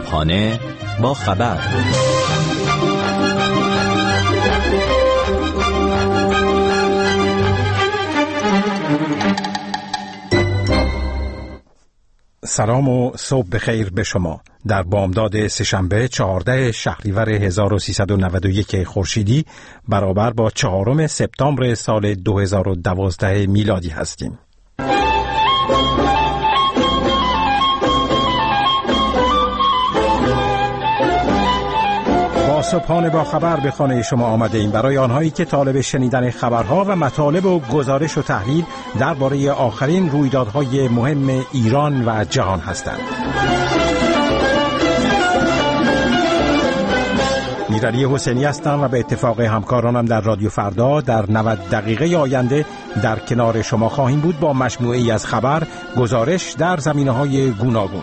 صبحانه با خبر. سلام و صبح بخیر به شما. در بامداد سه‌شنبه 14 شهریور 1391 خورشیدی برابر با 4 سپتامبر سال 2012 میلادی هستیم. صبحانه با خبر به خانه شما آمده ایم برای آنهایی که طالب شنیدن خبرها و مطالب و گزارش و تحلیل درباره آخرین رویدادهای مهم ایران و جهان هستند. میرعلی حسینی هستم و به اتفاق همکارانم در رادیو فردا در 90 دقیقه آینده در کنار شما خواهیم بود با مجموعه‌ای از خبر، گزارش در زمینه‌های گوناگون.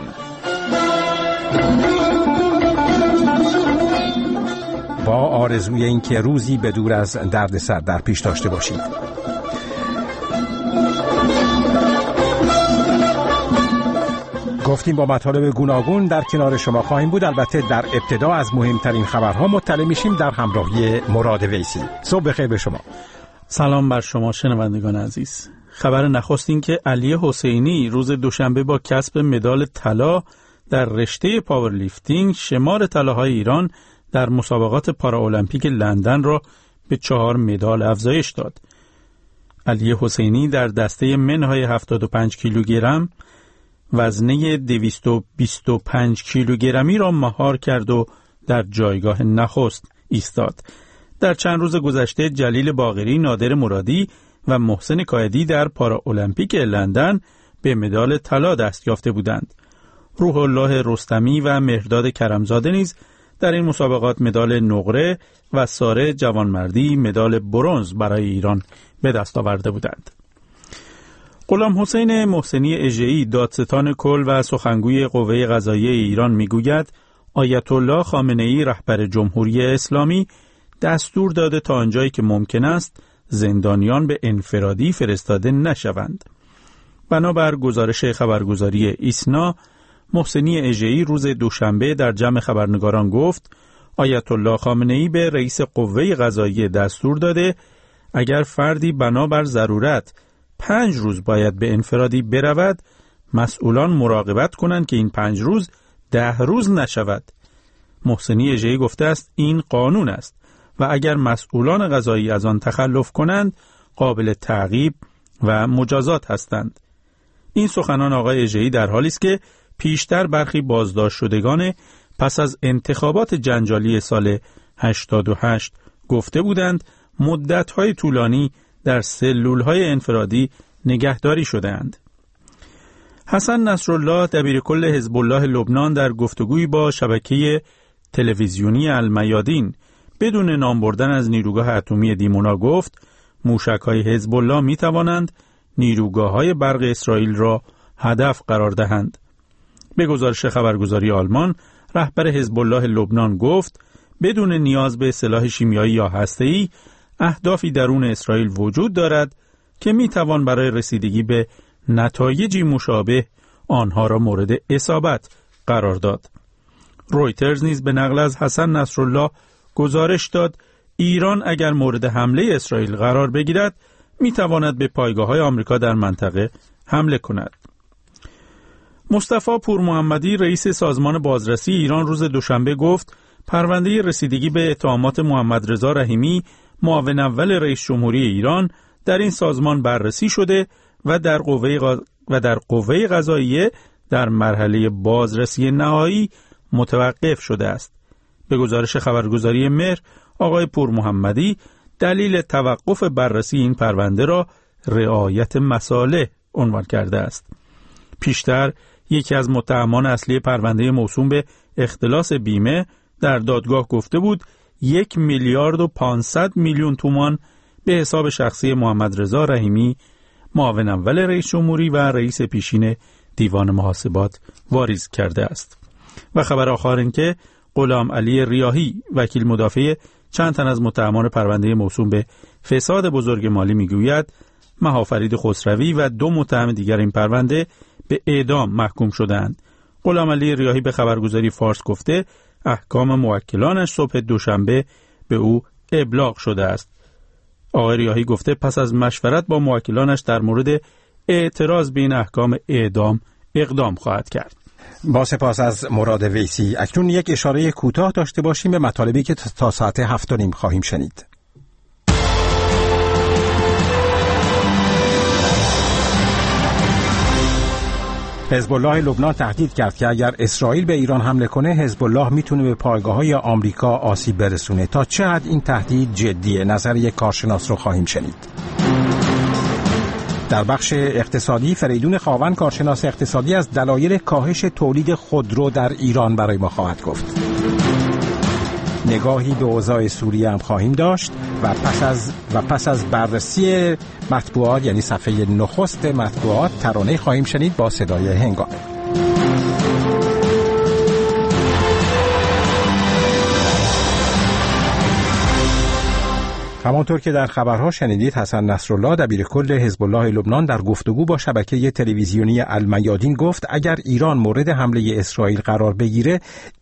با آرزوی این که روزی به دور از دردسر در پیش داشته باشید. گفتیم با مطالب گوناگون در کنار شما خواهیم بود. البته در ابتدا از مهمترین خبرها مطلع میشیم در همراهی مراد ویسی. صبح بخیر به شما. سلام بر شما شنوندگان عزیز. خبر نخست این که علی حسینی روز دوشنبه با کسب مدال طلا در رشته پاورلیفتینگ شمار طلاهای ایران در مسابقات پاراالمپیک لندن را به 4 مدال افزایش داد. علی حسینی در دسته منهای 75 کیلوگرم وزنه 225 کیلوگرمی را مهار کرد و در جایگاه نخست ایستاد. در چند روز گذشته جلیل باقری، نادر مرادی و محسن کایدی در پاراالمپیک لندن به مدال طلا دست یافته بودند. روح الله رستمی و مهرداد کرمزاده نیز در این مسابقات مدال نقره و ساره جوانمردی مدال برنز برای ایران به دست آورده بودند. غلام حسین محسنی اژه‌ای، دادستان کل و سخنگوی قوه قضاییه ایران میگوید آیت الله خامنه‌ای رهبر جمهوری اسلامی دستور داده تا آنجایی که ممکن است زندانیان به انفرادی فرستاده نشوند. بنابر گزارش خبرگزاری ایسنا، محسنی اژه‌ای روز دوشنبه در جمع خبرنگاران گفت آیت الله خامنه‌ای به رئیس قوه قضاییه دستور داده اگر فردی بنابر ضرورت 5 روز باید به انفرادی برود، مسئولان مراقبت کنند که این 5 روز 10 روز نشود. محسنی اژه‌ای گفته است این قانون است و اگر مسئولان قضایی از آن تخلف کنند قابل تعقیب و مجازات هستند. این سخنان آقای اژه‌ای در حالی است که پیشتر برخی بازداشت شدگان پس از انتخابات جنجالی سال 88 گفته بودند مدت‌های طولانی در سلول‌های انفرادی نگهداری شده‌اند. حسن نصرالله، دبیرکل حزب الله لبنان، در گفتگویی با شبکه تلویزیونی المیادین بدون نام بردن از نیروگاه اتمی دیمونا گفت موشک‌های حزب الله می‌توانند نیروگاه‌های برق اسرائیل را هدف قرار دهند. به گزارش خبرگزاری آلمان، رهبر حزب الله لبنان گفت بدون نیاز به سلاح شیمیایی یا هسته‌ای اهدافی درون اسرائیل وجود دارد که میتوان برای رسیدگی به نتایجی مشابه آنها را مورد اصابت قرار داد. رویترز نیز به نقل از حسن نصرالله گزارش داد ایران اگر مورد حمله اسرائیل قرار بگیرد میتواند به پایگاه‌های آمریکا در منطقه حمله کند. مصطفی پورمحمدی، رئیس سازمان بازرسی ایران، روز دوشنبه گفت پرونده رسیدگی به اتهامات محمد رضا رحیمی، معاون اول رئیس جمهوری ایران، در این سازمان بررسی شده و در قوه قضاییه در مرحله بازرسی نهایی متوقف شده است. به گزارش خبرگزاری مهر، آقای پورمحمدی دلیل توقف بررسی این پرونده را رعایت مصالح عنوان کرده است. پیشتر یکی از متهمان اصلی پرونده موسوم به اختلاس بیمه در دادگاه گفته بود 1,500,000,000 تومان به حساب شخصی محمد رضا رحیمی، معاون اول رئیس جمهوری و رئیس پیشین دیوان محاسبات واریز کرده است. و خبر آخر این که غلام علی ریاحی، وکیل مدافع چند تن از متهمان پرونده موسوم به فساد بزرگ مالی میگوید مهافرید خسروی و 2 متهم دیگر این پرونده به اعدام محکوم شدند. غلامعلی ریاحی به خبرگزاری فارس گفته احکام موکلانش صبح دوشنبه به او ابلاغ شده است. آقای ریاحی گفته پس از مشورت با موکلانش در مورد اعتراض به این احکام اعدام اقدام خواهد کرد. با سپاس از مراد ویسی. اکنون یک اشاره کوتاه داشته باشیم به مطالبی که تا ساعت 7:30 خواهیم شنید. حزب الله لبنان تهدید کرد که اگر اسرائیل به ایران حمله کنه حزب الله میتونه به پایگاه‌های آمریکا آسیب برسونه. تا چه حد این تهدید جدیه؟ نظر یک کارشناس رو خواهیم شنید. در بخش اقتصادی فریدون خاون کارشناس اقتصادی از دلایل کاهش تولید خودرو در ایران برای ما خواهد گفت. نگاهی به اوضاع سوریه هم خواهیم داشت و پس از بررسی مطبوعات، یعنی صفحه نخست مطبوعات، ترانه خواهیم شنید با صدای هنگامه. همانطور که در خبرها شنیدید، حسن نصرالله دبیرکل حزب الله لبنان در گفتگو با شبکه تلویزیونی المیادین گفت اگر ایران مورد حمله اسرائیل قرار بگیره،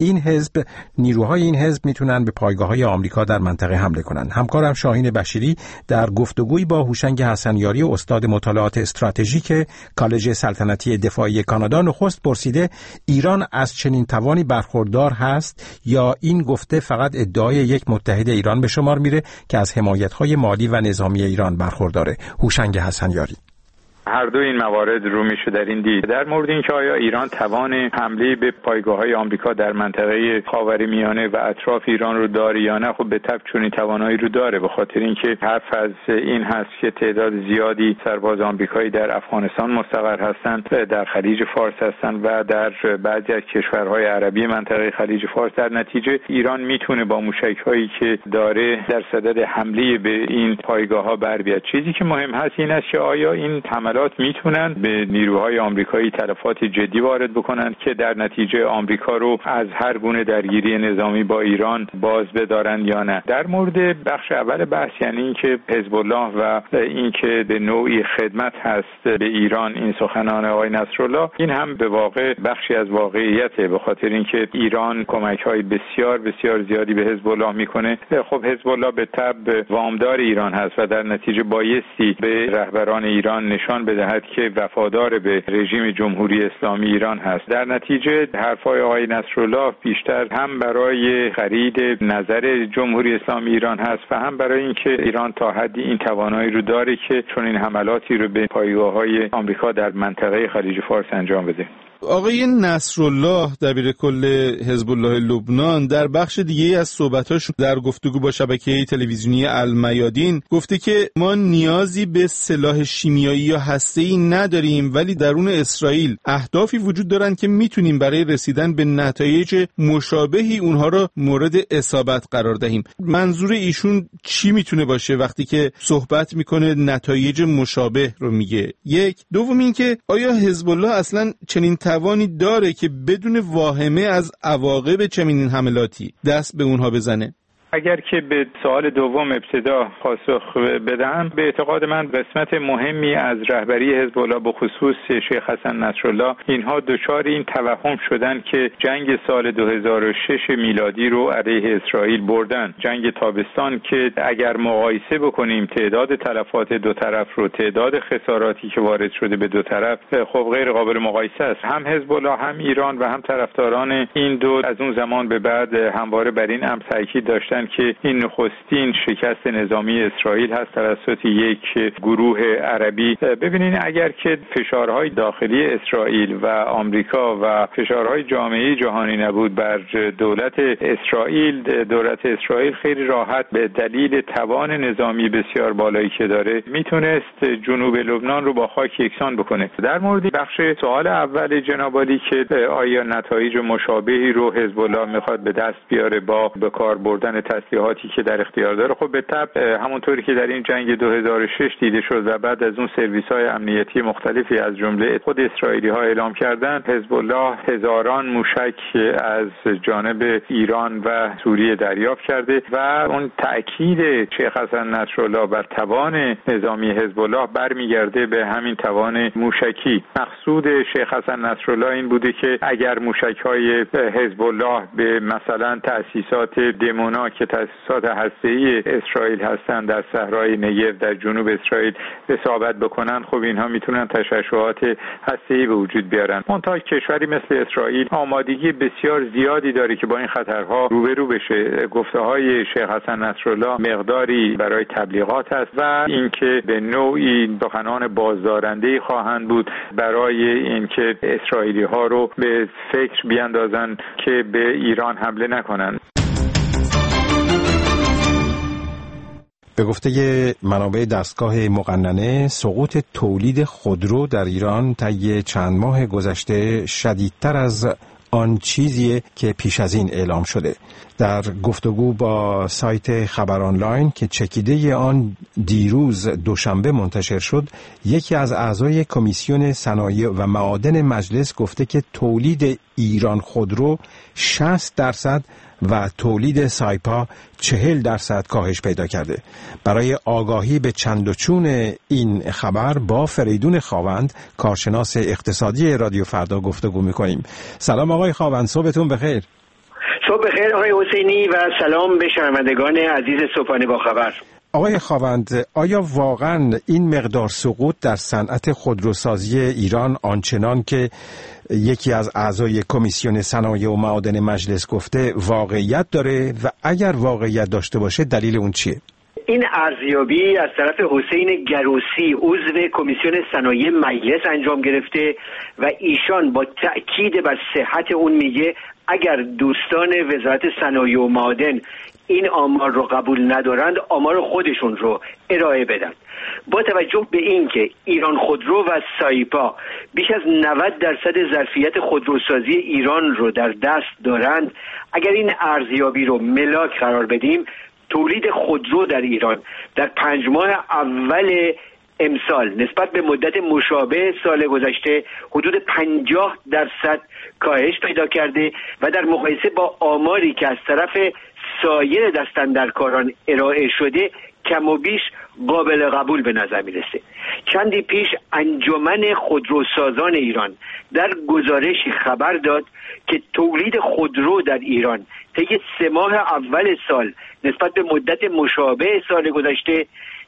نیروهای این حزب میتونن به پایگاه‌های آمریکا در منطقه حمله کنن. همکارم شاهین بشیری در گفتگویی با هوشنگ حسنیاری استاد مطالعات استراتژیک کالج سلطنتی دفاعی کانادا نخست پرسیده ایران از چنین توانی برخوردار هست یا این گفته فقط ادعای یک متحد ایران به شمار میره که از حمایت‌های مالی و نظامی ایران برخورداره. هوشنگ حسنیاری: هر دو این موارد رو میشه در این دید. در مورد اینکه آیا ایران توان حمله به پایگاه‌های آمریکا در منطقه خاورمیانه و اطراف ایران رو داره یا نه، خب به طبع چنین توانایی رو داره، به خاطر اینکه حرف از این هست که تعداد زیادی سرباز آمریکایی در افغانستان مستقر هستند، در خلیج فارس هستند و در بعضی از کشورهای عربی منطقه خلیج فارس. در نتیجه ایران میتونه با موشک‌هایی که داره در صدد حمله به این پایگاه‌ها بر بیاد. چیزی که مهم هست این است که آیا این میتونن به نیروهای آمریکایی تلفات جدی وارد بکنن که در نتیجه آمریکا رو از هر گونه درگیری نظامی با ایران باز بدارن یا نه. در مورد بخش اول بحث، یعنی اینکه حزب الله و اینکه به نوعی خدمت هست به ایران این سخنان آقای نصرالله، این هم به واقع بخشی از واقعیته، به خاطر اینکه ایران کمک‌های بسیار بسیار زیادی به حزب الله میکنه. خب حزب الله به طبع وامدار ایران هست و در نتیجه بایستی به رهبران ایران نشان بدهد که وفادار به رژیم جمهوری اسلامی ایران هست. در نتیجه حرفای آقای نصرالله بیشتر هم برای خرید نظر جمهوری اسلامی ایران هست و هم برای اینکه ایران تا حدی این توانایی رو داره که چون این حملاتی رو به پایگاه‌های آمریکا در منطقه خلیج فارس انجام بده. آقای نصرالله دبیرکل حزب الله لبنان در بخش دیگه از صحبتاش در گفتگو با شبکه تلویزیونی المیادین گفته که ما نیازی به سلاح شیمیایی یا هسته‌ای نداریم، ولی درون اسرائیل اهدافی وجود دارن که میتونیم برای رسیدن به نتایج مشابهی اونها رو مورد اصابت قرار دهیم. منظور ایشون چی میتونه باشه وقتی که صحبت میکنه نتایج مشابه رو میگه؟ یک. دوم این که آیا حزب الله اصلا چنین توانی داره که بدون واهمه از عواقب چنین حملاتی دست به اونها بزنه؟ اگر که به سوال دوم ابتدا پاسخ بدم، به اعتقاد من قسمت مهمی از رهبری حزب الله به خصوص شیخ حسن نصرالله اینها دچار این توهم شدن که جنگ سال 2006 میلادی رو علیه اسرائیل بردن. جنگ تابستان که اگر مقایسه بکنیم تعداد تلفات دو طرف رو، تعداد خساراتی که وارد شده به دو طرف، خب غیر قابل مقایسه است. هم حزب الله، هم ایران و هم طرفداران این دو از اون زمان به بعد همواره بر این امر تاکید داشتن که این نخستین شکست نظامی اسرائیل هست توسط یک گروه عربی. ببینید اگر که فشارهای داخلی اسرائیل و آمریکا و فشارهای جامعه جهانی نبود بر دولت اسرائیل خیلی راحت به دلیل توان نظامی بسیار بالایی که داره میتونست جنوب لبنان رو با خاک یکسان بکنه. در مورد بخش سوال اول جناب عالی که آیا نتایج مشابهی رو حزب الله میخواد به دست بیاره با به کار بردن تسلیحاتی که در اختیار داره. خب به طبع همونطوری که در این جنگ 2006 دیده شد و بعد از اون سرویس‌های امنیتی مختلفی از جمله خود اسرائیلی‌ها اعلام کردن، حزب الله هزاران موشک از جانب ایران و سوریه دریافت کرده و اون تأکید شیخ حسن نصرالله بر توان نظامی حزب الله برمیگرده به همین توان موشکی. مقصود شیخ حسن نصرالله این بوده که اگر موشک‌های حزب الله به مثلا تأسیسات دمونا که تأسیسات هسته‌ای اسرائیل هستند در صحرای نگب در جنوب اسرائیل اصابت بکنن، خب اینها میتونن تشعشعات هسته‌ای به وجود بیارن. منتها کشوری مثل اسرائیل آمادگی بسیار زیادی داره که با این خطرها روبرو بشه. گفته‌های شیخ حسن نصرالله مقداری برای تبلیغات است و اینکه به نوعی سخنان بازدارنده‌ای خواهند بود برای اینکه اسرائیلی‌ها رو به فکر بیاندازن که به ایران حمله نکنند. به گفته منابع دستگاه مقننه، سقوط تولید خودرو در ایران طی چند ماه گذشته شدیدتر از آن چیزیه که پیش از این اعلام شده. در گفتگو با سایت خبر آنلاین که چکیده آن دیروز دوشنبه منتشر شد، یکی از اعضای کمیسیون صنایع و معادن مجلس گفته که تولید ایران خودرو 60% و تولید سایپا 40% کاهش پیدا کرده. برای آگاهی به چند و چون این خبر با فریدون خاوند، کارشناس اقتصادی رادیو فردا گفتگو می‌کنیم. سلام آقای خاوند، صبحتون بخیر. صبح بخیر آقای حسینی و سلام به شنوندگان عزیز صبحانه با خبر. آقای خاوند، آیا واقعا این مقدار سقوط در صنعت خودروسازی ایران آنچنان که یکی از اعضای کمیسیون صنایع و معادن مجلس گفته واقعیت داره و اگر واقعیت داشته باشه دلیل اون چیه؟ این ارزیابی از طرف حسین گروسی عضو کمیسیون صنایع مجلس انجام گرفته و ایشان با تأکید بر صحت اون میگه اگر دوستان وزارت صنایع و معادن این آمار رو قبول ندارند، آمار خودشون رو ارائه بدن. با توجه به این که ایران خودرو و سایپا بیش از 90% ظرفیت خودروسازی ایران رو در دست دارند، اگر این ارزیابی رو ملاک قرار بدیم، تولید خودرو در ایران در 5 ماه اول امسال نسبت به مدت مشابه سال گذشته حدود 50% کاهش پیدا کرده و در مقایسه با آماری که از طرف سایر دستاندرکاران ارائه شده کم و بیش قابل قبول به نظر میرسه. چندی پیش انجمن خودروسازان ایران در گزارشی خبر داد که تولید خودرو در ایران طی 3 ماه اول سال نسبت به مدت مشابه سال گذشته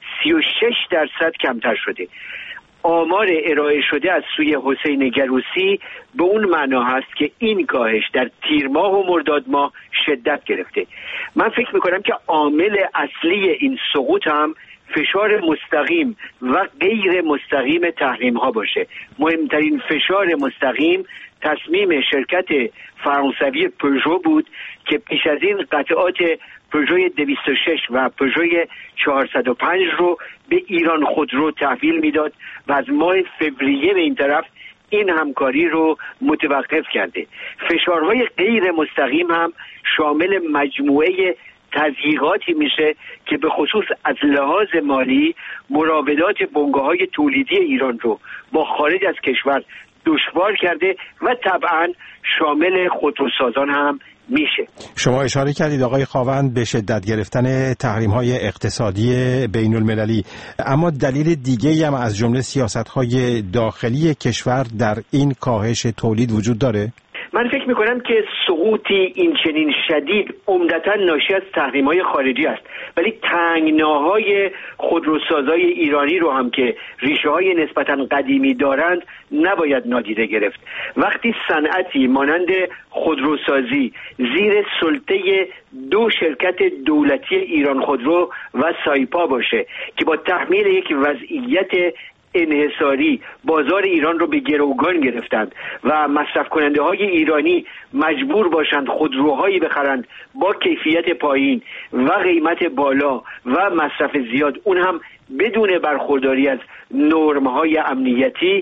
36% کمتر شده. آمار ارائه شده از سوی حسین گروسی به اون معنا هست که این کاهش در تیر ماه و مرداد ماه شدت گرفته. من فکر میکنم که عامل اصلی این سقوط هم فشار مستقیم و غیر مستقیم تحریم ها باشه. مهمترین فشار مستقیم تصمیم شرکت فرانسوی پژو بود که پیش از این قطعات پژو 206 و پژو 405 رو به ایران خودرو تحویل میداد و از ماه فوریه به این طرف این همکاری رو متوقف کرده. فشارهای غیر مستقیم هم شامل مجموعه تضییقاتی میشه که به خصوص از لحاظ مالی مراودات بنگاه‌های تولیدی ایران رو با خارج از کشور دشوار کرده و طبعا شامل خودروسازان هم میشه. شما اشاره کردید آقای خاوند به شدت گرفتن تحریم‌های اقتصادی بین المللی، اما دلیل دیگه‌ای هم از جمله سیاست‌های داخلی کشور در این کاهش تولید وجود داره؟ من فکر میکنم که سقوطی این چنین شدید عمدتاً ناشی از تحریم‌های خارجی است، ولی تنگناهای خودروسازای ایرانی رو هم که ریشه‌های نسبتاً قدیمی دارند نباید نادیده گرفت. وقتی صنعتی مانند خودروسازی زیر سلطه 2 شرکت دولتی ایران خودرو و سایپا باشه که با تحمیل یک وضعیت انحصاری بازار ایران رو به گروگان گرفتند و مصرف کننده های ایرانی مجبور باشند خودروهایی بخرند با کیفیت پایین و قیمت بالا و مصرف زیاد، اون هم بدون برخورداری از نرم‌های امنیتی،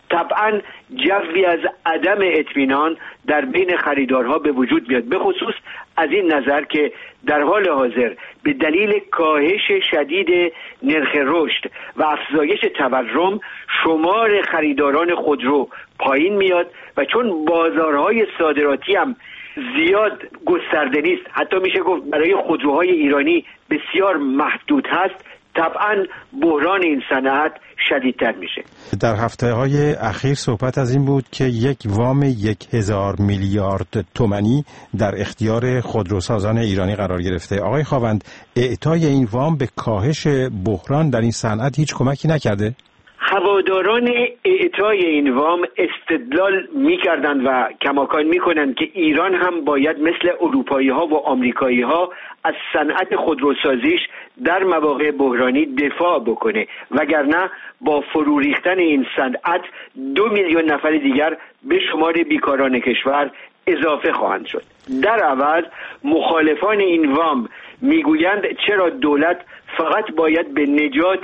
طبعا جوی از عدم اطمینان در بین خریدارها به وجود میاد، به خصوص از این نظر که در حال حاضر به دلیل کاهش شدید نرخ رشد و افزایش تورم شمار خریداران خودرو پایین میاد و چون بازارهای صادراتی هم زیاد گسترده نیست، حتی میشه گفت برای خودروهای ایرانی بسیار محدود هست، طبعا بحران این صنعت شدیدتر میشه. در هفته‌های اخیر صحبت از این بود که یک وام 1000 میلیارد تومانی در اختیار خودروسازان ایرانی قرار گرفته. آقای خاوند، اعطای این وام به کاهش بحران در این صنعت هیچ کمکی نکرده؟ هواداران اعطای این وام استدلال میکردند و کماکان میکنند که ایران هم باید مثل اروپایی ها و آمریکایی ها از صنعت خودروسازیش در مواقع بحرانی دفاع بکنه، وگرنه با فرو ریختن این صنعت 2 میلیون نفر دیگر به شمار بیکاران کشور اضافه خواهند شد. در عوض مخالفان این وام میگویند چرا دولت فقط باید به نجات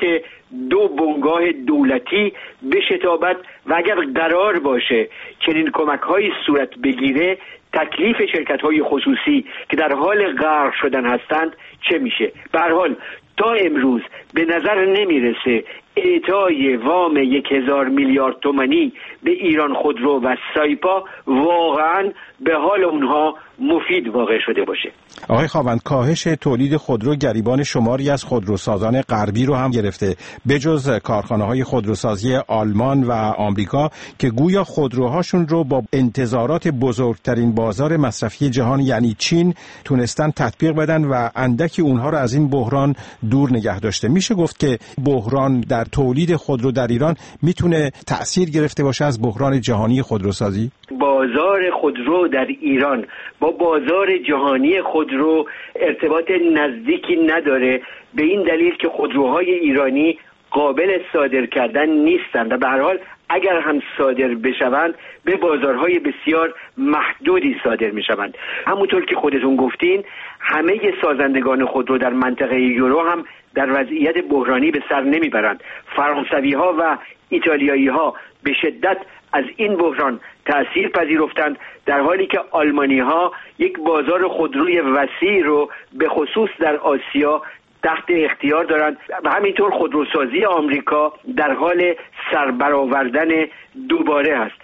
2 بنگاه دولتی بشتابد و اگر قرار باشه چنین کمک‌هایی صورت بگیره تکلیف شرکت‌های خصوصی که در حال غرق شدن هستند چه میشه؟ به هر حال تا امروز به نظر نمیرسه اعطای وام 1000 میلیارد تومانی به ایران خودرو و سایپا واقعا به حال اونها مفید واقع شده باشه. آقای خاوند، کاهش تولید خودرو گریبان شماری از خودروسازان غربی رو هم گرفته، بجز کارخانه‌های خودروسازی آلمان و آمریکا که گویا خودروهاشون رو با انتظارات بزرگترین بازار مصرفی جهان یعنی چین تونستن تطبیق بدن و اندکی اونها رو از این بحران دور نگه داشته. میشه گفت که بحران در تولید خودرو در ایران میتونه تأثیر گرفته باشه از بحران جهانی خودروسازی؟ بازار خودرو در ایران با بازار جهانی خودرو ارتباط نزدیکی نداره، به این دلیل که خودروهای ایرانی قابل صادر کردن نیستند و به هر حال اگر هم صادر بشوند به بازارهای بسیار محدودی صادر میشوند. همونطور که خودتون گفتین همه سازندگان خودرو در منطقه یورو هم در وضعیت بحرانی به سر نمیبرند. فرانسوی ها و ایتالیایی ها به شدت از این بحران تأثیر پذیرفتند، در حالی که آلمانی ها یک بازار خودروی وسیع رو به خصوص در آسیا تحت اختیار دارند و همینطور خودروسازی آمریکا در حال سربرآوردن دوباره است.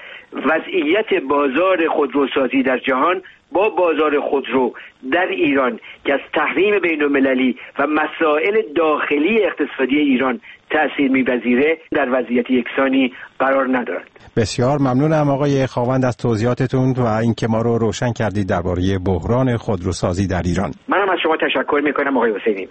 وضعیت بازار خودروسازی در جهان با بازار خودرو در ایران که از تحریم بین‌المللی و مسائل داخلی اقتصادی ایران تأثیر می‌پذیره در وضعیت یکسانی قرار ندارد. بسیار ممنونم آقای خاوند از توضیحاتتون و اینکه ما رو روشن کردید درباره بحران خودروسازی در ایران. منم از شما تشکر می‌کنم آقای حسینی.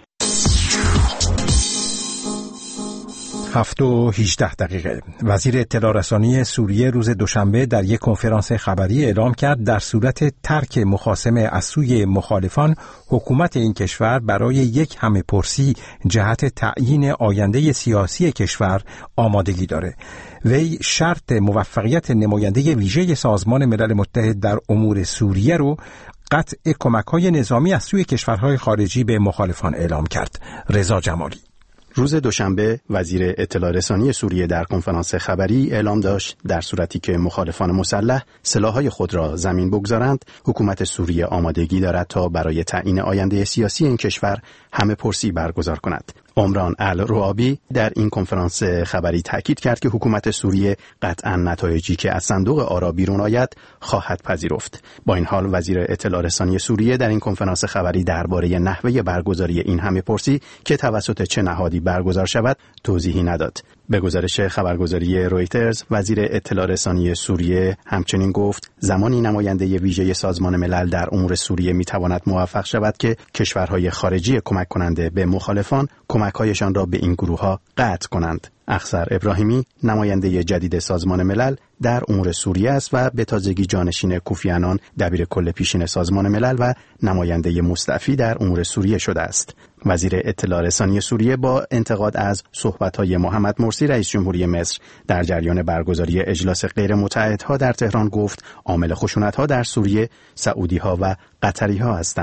7:18 وزیر اطلاع رسانی سوریه روز دوشنبه در یک کنفرانس خبری اعلام کرد در صورت ترک مخاصمه از سوی مخالفان حکومت این کشور برای یک همه‌پرسی جهت تعیین آینده سیاسی کشور آمادگی داره. وی شرط موفقیت نماینده ویژه سازمان ملل متحد در امور سوریه رو قطع کمک‌های نظامی از سوی کشورهای خارجی به مخالفان اعلام کرد. رضا جمالی. روز دوشنبه وزیر اطلاع رسانی سوریه در کنفرانس خبری اعلام داشت در صورتی که مخالفان مسلح سلاح‌های خود را زمین بگذارند، حکومت سوریه آمادگی دارد تا برای تعیین آینده سیاسی این کشور همه‌پرسی برگزار کند. عمران الروابی در این کنفرانس خبری تاکید کرد که حکومت سوریه قطعاً نتایجی که از صندوق آرا بیرون آید خواهد پذیرفت. با این حال وزیر اطلاع رسانی سوریه در این کنفرانس خبری درباره نحوه برگزاری این همه‌پرسی که توسط چه نهادی برگزار شود توضیحی نداد. به گزارش خبرگزاری رویترز، وزیر اطلاع رسانی سوریه همچنین گفت زمانی نماینده ویژه سازمان ملل در امور سوریه میتواند موفق شود که کشورهای خارجی کمک کننده به مخالفان کمک‌هایشان را به این گروه‌ها قطع کنند. اخضر ابراهیمی نماینده جدید سازمان ملل در امور سوریه است و به تازگی جانشین کوفی عنان دبیر کل پیشین سازمان ملل و نماینده مستعفی در امور سوریه شده است. وزیر اطلاع رسانی سوریه با انتقاد از صحبت‌های محمد مرسی رئیس جمهوری مصر در جریان برگزاری اجلاس غیر متعهدها در تهران گفت عامل خشونت‌ها در سوریه سعودی‌ها و قطری‌ها هستند.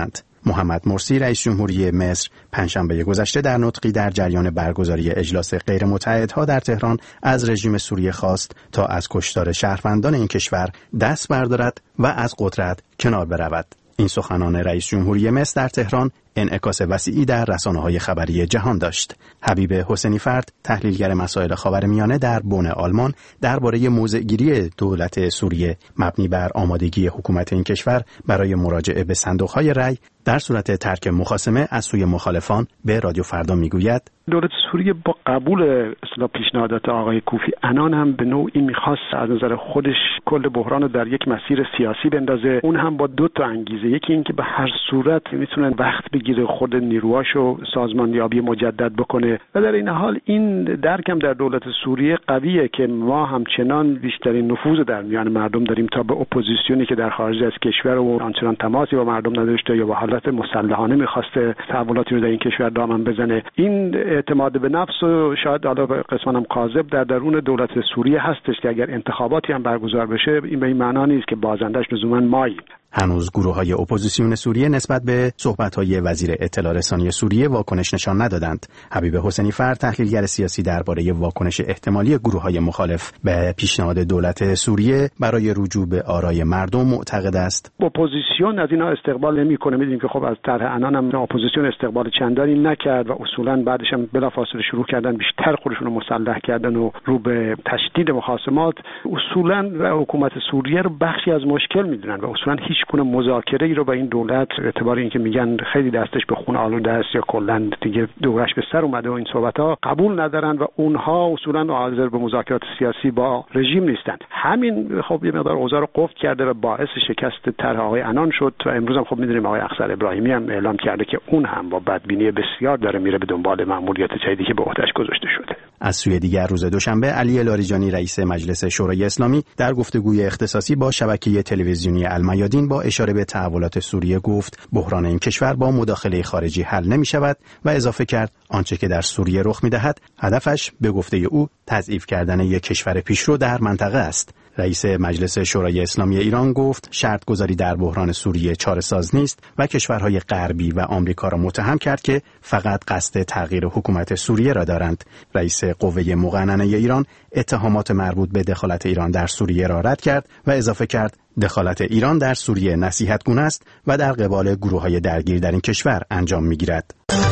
محمد مرسی رئیس جمهوری مصر پنجشنبه گذشته در نطقی در جریان برگزاری اجلاس غیرمتحدها در تهران از رژیم سوریه خواست تا از کشتار شهروندان این کشور دست بردارد و از قدرت کنار برود. این سخنان رئیس جمهوری مصر در تهران انعکاس وسیعی در رسانه‌های خبری جهان داشت. حبیب حسینی فرد، تحلیلگر مسائل خاورمیانه در بن آلمان، درباره موضع‌گیری دولت سوریه مبنی بر آمادگی حکومت این کشور برای مراجعه به صندوق‌های رأی در صورت ترک مخاصمه از سوی مخالفان به رادیو فردا میگوید: دولت سوریه با قبول اصلاح پیشنهادات آقای کوفی عنان هم به نوعی میخواست از نظر خودش کل بحران رو در یک مسیر سیاسی بندازه. اون هم با دو تا انگیزه، یکی این که به هر صورت میتونه وقت بگیره خود نیروهاشو سازماندهی مجدد بکنه و در این حال این درکم در دولت سوریه قویه که ما همچنان بیشترین نفوذ در میان مردم داریم تا به اپوزیسیونی که در خارج از کشور و آنچنان تماسی با مردم نداشته یا با حالت مسلحانه میخواسته تحولاتی رو در این کشور دامن بزنه. این اعتماد به نفس و شاید حالا قسماً هم کاذب در درون دولت سوریه هستش که اگر انتخاباتی هم برگزار بشه این به این معنا نیست که بازندش لزوماً ماییم. هنوز گروه‌های اپوزیسیون سوریه نسبت به صحبت‌های وزیر اطلاع رسانی سوریه واکنش نشان ندادند. حبیب حسینی فرد، تحلیلگر سیاسی، درباره واکنش احتمالی گروه‌های مخالف به پیشنهاد دولت سوریه برای رجوع به آرای مردم معتقد است: اپوزیسیون از اینا استقبال نمی‌کنه. می‌دونیم که خب از طرح عنان هم اپوزیسیون استقبال چندانی نکرد و اصولاً بعدش هم بلافاصله شروع کردن بیشتر خودشون رو مسلح کردن و رو به تشدید مخاصمات. اصولاً حکومت سوریه رو بخشی از مشکل می‌دونن و اصولاً هیچ گونه مذاکره ای رو با این دولت اعتبار اینکه میگن خیلی دستش به خون آلوده است یا کلا دیگه دورش به سر اومده و این صحبت‌ها قبول ندارن و اونها اصولاً حاضر به مذاکرات سیاسی با رژیم نیستن. همین خب یه مقدار اوضاع رو قفل کرده و باعث شکست طرح آقای عنان شد و امروز هم خب می‌دونیم آقای اخضر ابراهیمی هم اعلام کرده که اون هم با بدبینی بسیار داره میره به دنبال مأموریت جدیدی که به عهده‌اش گذاشته شده. از سوی دیگر روز دوشنبه علی لاریجانی رئیس مجلس شورای اسلامی در گفتگوی اختصاصی با شبکه تلویزیونی المیادین با اشاره به تحولات سوریه گفت بحران این کشور با مداخله خارجی حل نمی شود و اضافه کرد آنچه که در سوریه رخ می دهد هدفش به گفته او تضعیف کردن یک کشور پیشرو در منطقه است. رئیس مجلس شورای اسلامی ایران گفت شرط گذاری در بحران سوریه چاره‌ساز نیست و کشورهای غربی و آمریکا را متهم کرد که فقط قصد تغییر حکومت سوریه را دارند. رئیس قوه مقننه ایران اتهامات مربوط به دخالت ایران در سوریه را رد کرد و اضافه کرد دخالت ایران در سوریه نصیحت‌گونه است و در قبال گروه‌های درگیر در این کشور انجام می‌گیرد.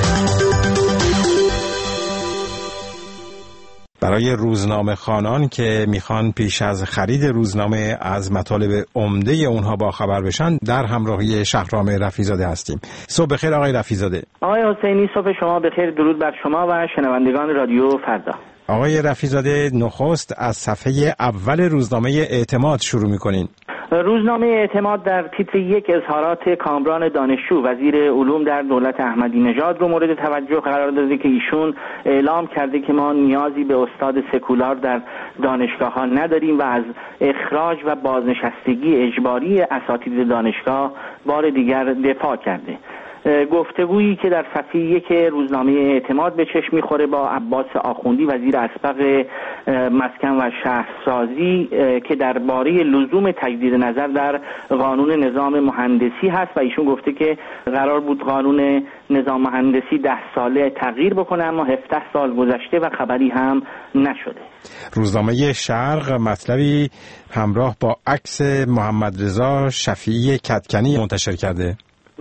برای روزنامه خوانان که میخوان پیش از خرید روزنامه از مطالب عمده اونها با خبر بشن در همراهی شهرام رفیع‌زاده هستیم. صبح بخیر آقای رفیع‌زاده. آقای حسینی صبح شما بخیر، درود بر شما و شنوندگان رادیو فردا. آقای رفیع‌زاده، نخست از صفحه اول روزنامه اعتماد شروع میکنین. روزنامه اعتماد در تیتر یک اظهارات کامران دانشجو وزیر علوم در دولت احمدی نژاد رو مورد توجه قرار داده که ایشون اعلام کرده که ما نیازی به استاد سکولار در دانشگاه ها نداریم و از اخراج و بازنشستگی اجباری اساتید دانشگاه بار دیگر دفاع کرده. گفتگویی که در صفحه یک روزنامه اعتماد به چشم می‌خوره با عباس آخوندی وزیر اسبق مسکن و شهرسازی که درباره لزوم تجدید نظر در قانون نظام مهندسی هست و ایشون گفته که قرار بود قانون نظام مهندسی 10 ساله تغییر بکنه اما 17 سال گذشته و خبری هم نشده. روزنامه شرق مطلبی همراه با عکس محمد رضا شفیعی کدکنی منتشر کرده.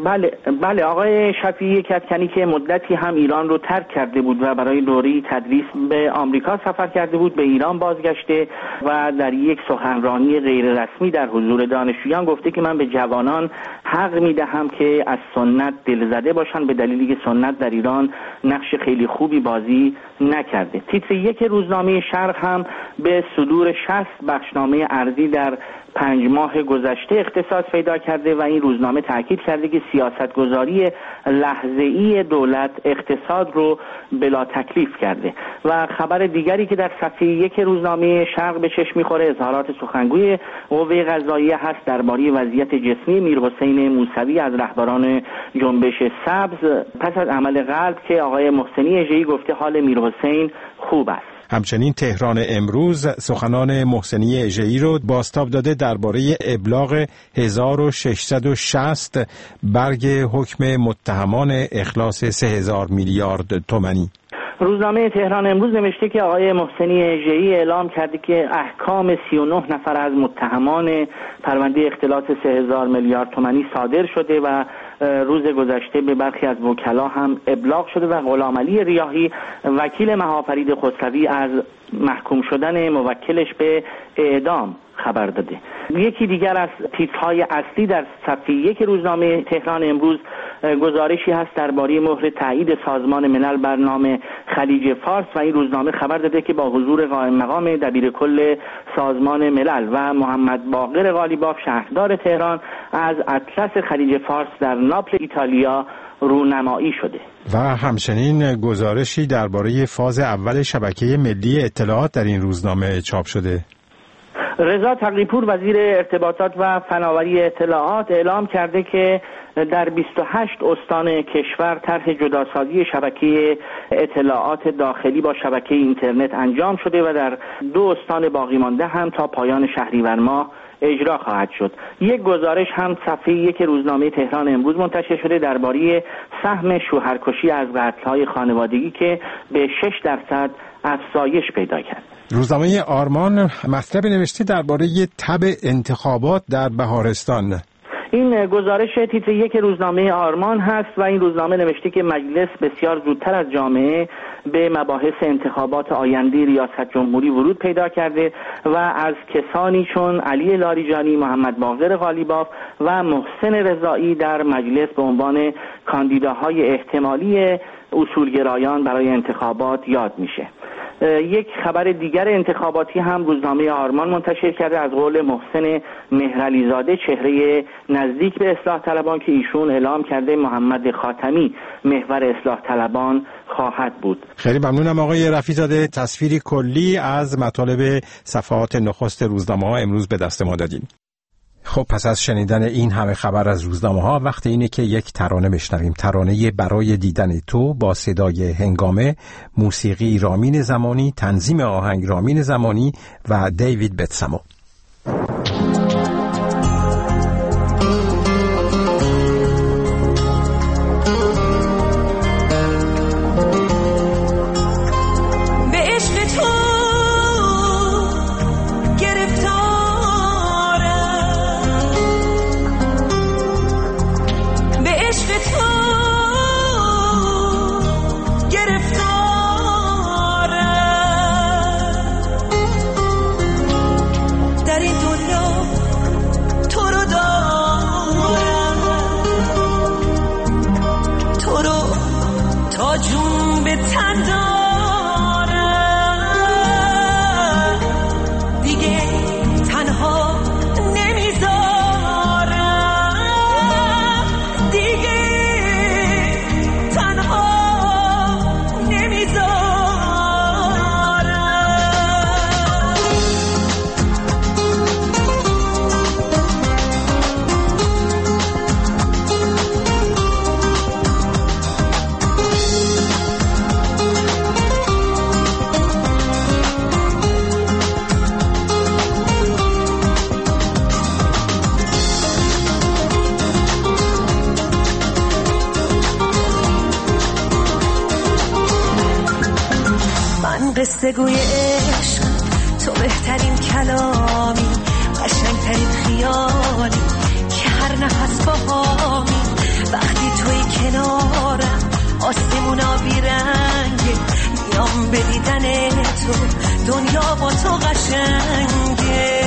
بله آقای شفیعی کدکنی که مدتی هم ایران رو ترک کرده بود و برای دوره‌ای تدریس به آمریکا سفر کرده بود، به ایران بازگشته و در یک سخنرانی غیر رسمی در حضور دانشجویان گفته که من به جوانان حق میدهم که از سنت دلزده باشن به دلیلی که سنت در ایران نقش خیلی خوبی بازی نکرده. تیتر یک روزنامه شرق هم به صدور 60 بخشنامه ارضی در 5 ماه گذشته اختصاص پیدا کرده و این روزنامه تاکید کرده که سیاستگذاری لحظه‌ای دولت اقتصاد رو بلا تکلیف کرده. و خبر دیگری که در صفحه یک روزنامه شرق به چشم می‌خوره اظهارات سخنگوی قوه قضاییه هست درباره وضعیت جسمی میرحسین موسوی از رهبران جنبش سبز پس از عمل قلب که آقای محسنی اژه‌ای گفته حال میرحسین خوب است. همچنین تهران امروز سخنان محسنی اژه‌ای رو بازتاب داده درباره ابلاغ 1660 برگ حکم متهمان اخلاص 3000 میلیارد تومانی. روزنامه تهران امروز نوشته که آقای محسنی اژه‌ای اعلام کرده که احکام 39 نفر از متهمان پرونده اختلاس 3000 میلیارد تومانی صادر شده و روز گذشته به برخی از وکلا هم ابلاغ شده و غلامعلی ریاحی وکیل مهافرید خسروی از محکوم شدن موکلش به اعدام خبر داده. یکی دیگر از تیترهای اصلی در صفحه 1 روزنامه تهران امروز گزارشی هست درباره مهر تایید سازمان ملل بر نام خلیج فارس و این روزنامه خبر داده که با حضور قائم مقام دبیرکل سازمان ملل و محمد باقر قالیباف شهردار تهران از اطلس خلیج فارس در ناپل ایتالیا رونمایی شده. و همچنین گزارشی درباره فاز اول شبکه ملی اطلاعات در این روزنامه چاپ شده. رضا تقی‌پور وزیر ارتباطات و فناوری اطلاعات اعلام کرده که در 28 استان کشور طرح جداسازی شبکه اطلاعات داخلی با شبکه اینترنت انجام شده و در 2 استان باقی مانده هم تا پایان شهریور ماه اجرا خواهد شد. یک گزارش هم صفحه 1 روزنامه تهران امروز منتشر شده درباره سهم شوهرکشی از قتل‌های خانوادگی که به 6% افزایش پیدا کرد. روزنامه آرمان مطلب نوشته درباره تب انتخابات در بهارستان. این گزارش تیتر 1 روزنامه آرمان هست و این روزنامه نوشته که مجلس بسیار زودتر از جامعه به مباحث انتخابات آینده ریاست جمهوری ورود پیدا کرده و از کسانی چون علی لاریجانی، محمد باقر قالیباف و محسن رضایی در مجلس به عنوان کاندیداهای احتمالی اصولگرایان برای انتخابات یاد میشه. یک خبر دیگر انتخاباتی هم روزنامه آرمان منتشر کرده از قول محسن مهرعلیزاده، چهره نزدیک به اصلاح طلبان، که ایشون اعلام کرده محمد خاتمی محور اصلاح طلبان خواهد بود. خیلی ممنونم آقای رفیع‌زاده، تصویری کلی از مطالب صفحات نخست روزنامه‌ها امروز به دست ما دادین. خب پس از شنیدن این همه خبر از روزنامه‌ها وقت اینه که یک ترانه بشنویم. ترانه برای دیدن تو با صدای هنگامه، موسیقی رامین زمانی، تنظیم آهنگ رامین زمانی و دیوید بتسمو. قصه گوی عشق، تو بهترین کلامی، قشنگترین خیالی که هر نفس باهامی. وقتی توی کنارم آسمونا بیرنگه، میام به دیدن تو، دنیا با تو قشنگه.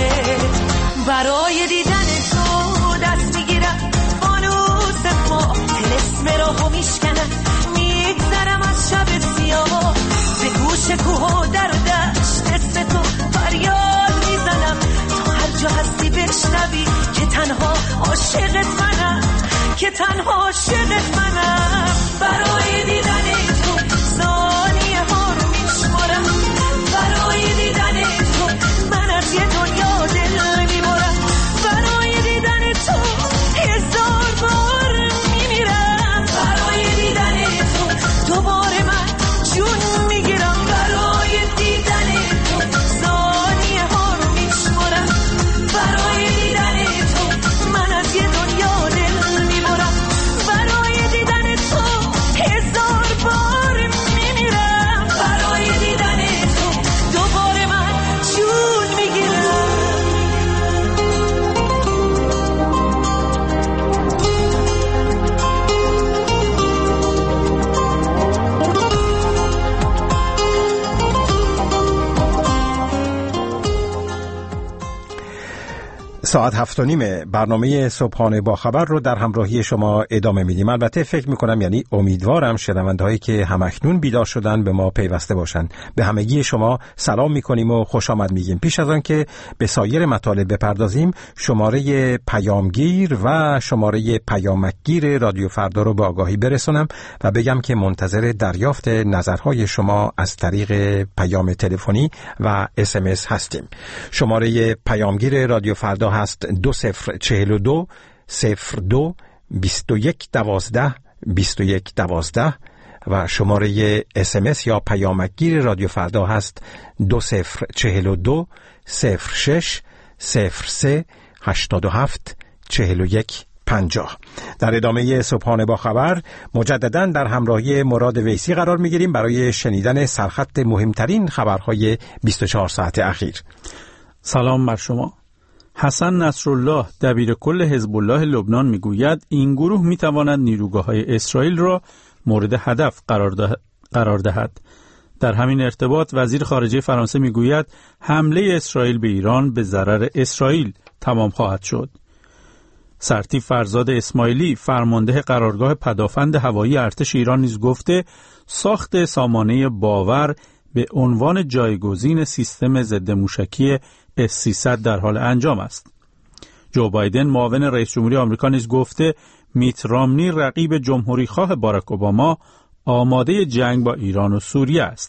برای دیدن تو دست میگیرم فانوس ما، طلسم راهو میشکنم، میگذرم از شب سیاه. به گوش کوه و در دشت اسم تو فریاد میزنم، تا هر جا هستی بشنوی که تنها عاشقت منم، که تنها عاشقت منم. برای دیدن تو ثانیه ها رو میشمارم، برای دیدن تو من از یه دنیا دل میبرم، برای دیدن تو 1000 بار میمیرم، برای دیدن تو دوباره من جون میگیرم، برای دیدن ساعت 7:30 برنامه صبحانه با خبر رو در همراهی شما ادامه میدیم. البته فکر میکنم، یعنی امیدوارم شنوندهایی که همکنون بیدار شدن به ما پیوسته باشن. به همگی شما سلام میکنیم و خوش آمد میگیم. پیش از آن که به سایر مطالب بپردازیم، شماره پیامگیر و شماره پیامکگیر رادیو فردا رو به آگاهی برسونم و بگم که منتظر دریافت نظرهای شما از طریق پیام تلفنی و SMS هستیم. شماره پیامگیر رادیو فردا هست 2042 02 21 12 21 12 و شماره SMS یا پیامکگیر رادیو فردا هست 2042 06 03 87 41 50. در ادامه صبحانه با خبر مجدداً در همراهی مراد ویسی قرار می‌گیریم برای شنیدن سرخط مهمترین خبرهای 24 ساعت اخیر. سلام بر شما. حسن نصرالله دبیر کل حزب الله لبنان میگوید این گروه میتواند نیروگاه‌های اسرائیل را مورد هدف قرار دهد. در همین ارتباط وزیر خارجه فرانسه میگوید حمله اسرائیل به ایران به ضرر اسرائیل تمام خواهد شد. سرتیپ فرزاد اسماعیلی فرمانده قرارگاه پدافند هوایی ارتش ایران نیز گفته ساخت سامانه باور به عنوان جایگزین سیستم ضد موشکی S-300 در حال انجام است. جو بایدن معاون رئیس جمهوری آمریکا نیز گفته میت رامنی رقیب جمهوری خواه باراک اوباما آماده جنگ با ایران و سوریه است.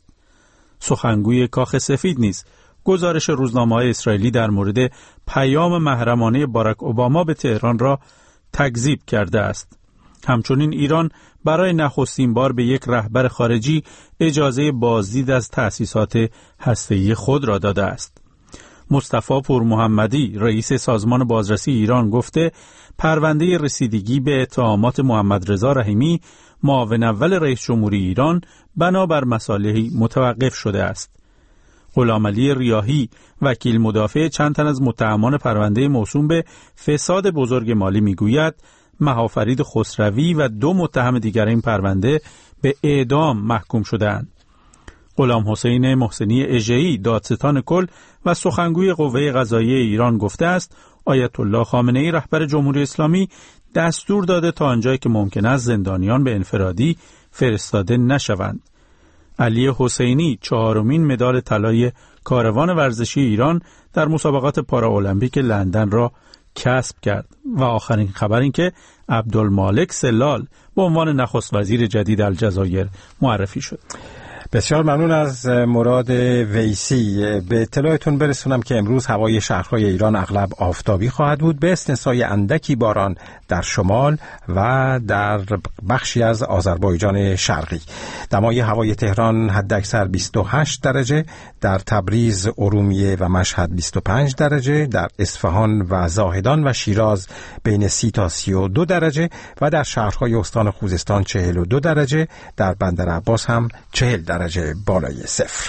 سخنگوی کاخ سفید نیز گزارش روزنامه‌های اسرائیلی در مورد پیام محرمانه باراک اوباما به تهران را تکذیب کرده است. همچنین ایران برای نخستین بار به یک رهبر خارجی اجازه بازدید از تأسیسات هسته‌ای خود را داده است. مصطفی پورمحمدی رئیس سازمان بازرسی ایران گفته پرونده رسیدگی به اتهامات محمد رضا رحیمی معاون اول رئیس جمهوری ایران بنابر مصالحی متوقف شده است. غلامعلی ریاحی وکیل مدافع چند تن از متهمان پرونده موسوم به فساد بزرگ مالی میگوید مهافرید خسروی و 2 متهم دیگر این پرونده به اعدام محکوم شدند. غلام حسین محسنی اژه‌ای دادستان کل و سخنگوی قوه قضاییه ایران گفته است آیت الله خامنه‌ای رهبر جمهوری اسلامی دستور داده تا آنجایی که ممکن است زندانیان به انفرادی فرستاده نشوند. علی حسینی 4مین مدال طلای کاروان ورزشی ایران در مسابقات پاراالمپیک لندن را کسب کرد. و آخرین خبر این که عبدالمالک سلال به عنوان نخست وزیر جدید الجزایر معرفی شد. بسیار ممنون از مراد ویسی. به اطلاعتون برسونم که امروز هوای شهرهای ایران اغلب آفتابی خواهد بود به استثنای اندکی باران در شمال و در بخشی از آذربایجان شرقی. دمای هوای تهران حداکثر 28 درجه، در تبریز، ارومیه و مشهد 25 درجه، در اصفهان و زاهدان و شیراز بین 30 تا 32 درجه و در شهرهای استان خوزستان 42 درجه، در بندر عباس هم 40 درجه بالای صفر.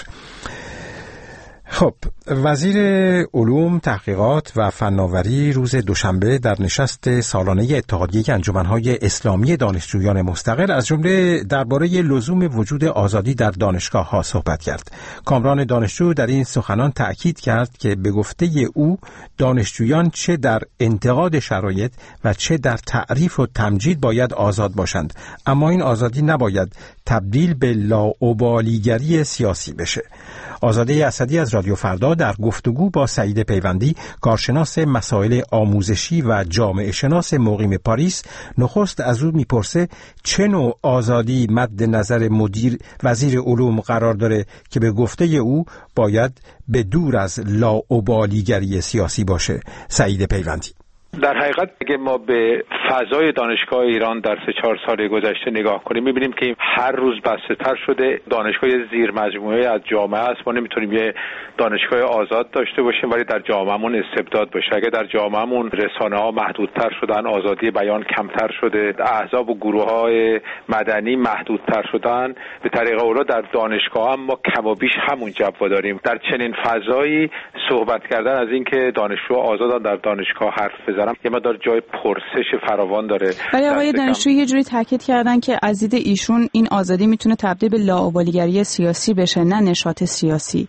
خب، وزیر علوم، تحقیقات و فناوری روز دوشنبه در نشست سالانه اتحادیه انجمن‌های اسلامی دانشجویان مستقل از جمله درباره لزوم وجود آزادی در دانشگاه‌ها صحبت کرد. کامران دانشجو در این سخنان تأکید کرد که به گفته او دانشجویان چه در انتقاد شرایط و چه در تعریف و تمجید باید آزاد باشند، اما این آزادی نباید تبدیل به لاابالیگری سیاسی بشه. آزاده اسدی از رادیو فردا در گفتگو با سعید پیوندی، کارشناس مسائل آموزشی و جامعه شناس مقیم پاریس، نخست از او میپرسه چه نوع آزادی مد نظر وزیر علوم قرار داره که به گفته او باید به دور از لاابالیگری سیاسی باشه. سعید پیوندی: در حقیقت اگه ما به فضای دانشگاه ایران در 3-4 سال گذشته نگاه کنیم، می‌بینیم که هر روز بسته‌تر شده. دانشگاه زیر مجموعه از جامعه است. ما نمیتونیم یه دانشگاه آزاد داشته باشیم ولی در جامعهمون استبداد باشه. اگه در جامعهمون رسانه‌ها محدودتر شدن، آزادی بیان کمتر شده، احزاب و گروه‌های مدنی محدودتر شدن، به طریق اولا در دانشگاه هم ما کم و بیش همون جو داریم. در چنین فضایی صحبت کردن از اینکه دانشجو آزادن در دانشگاه حرف بزنن یه مقدار جای پرسش فراوان داره. ولی آقای دانشجو یه جوری تاکید کردن که از دید ایشون این آزادی میتونه تبدیل به لاابالیگری سیاسی بشه، نه نشاط سیاسی.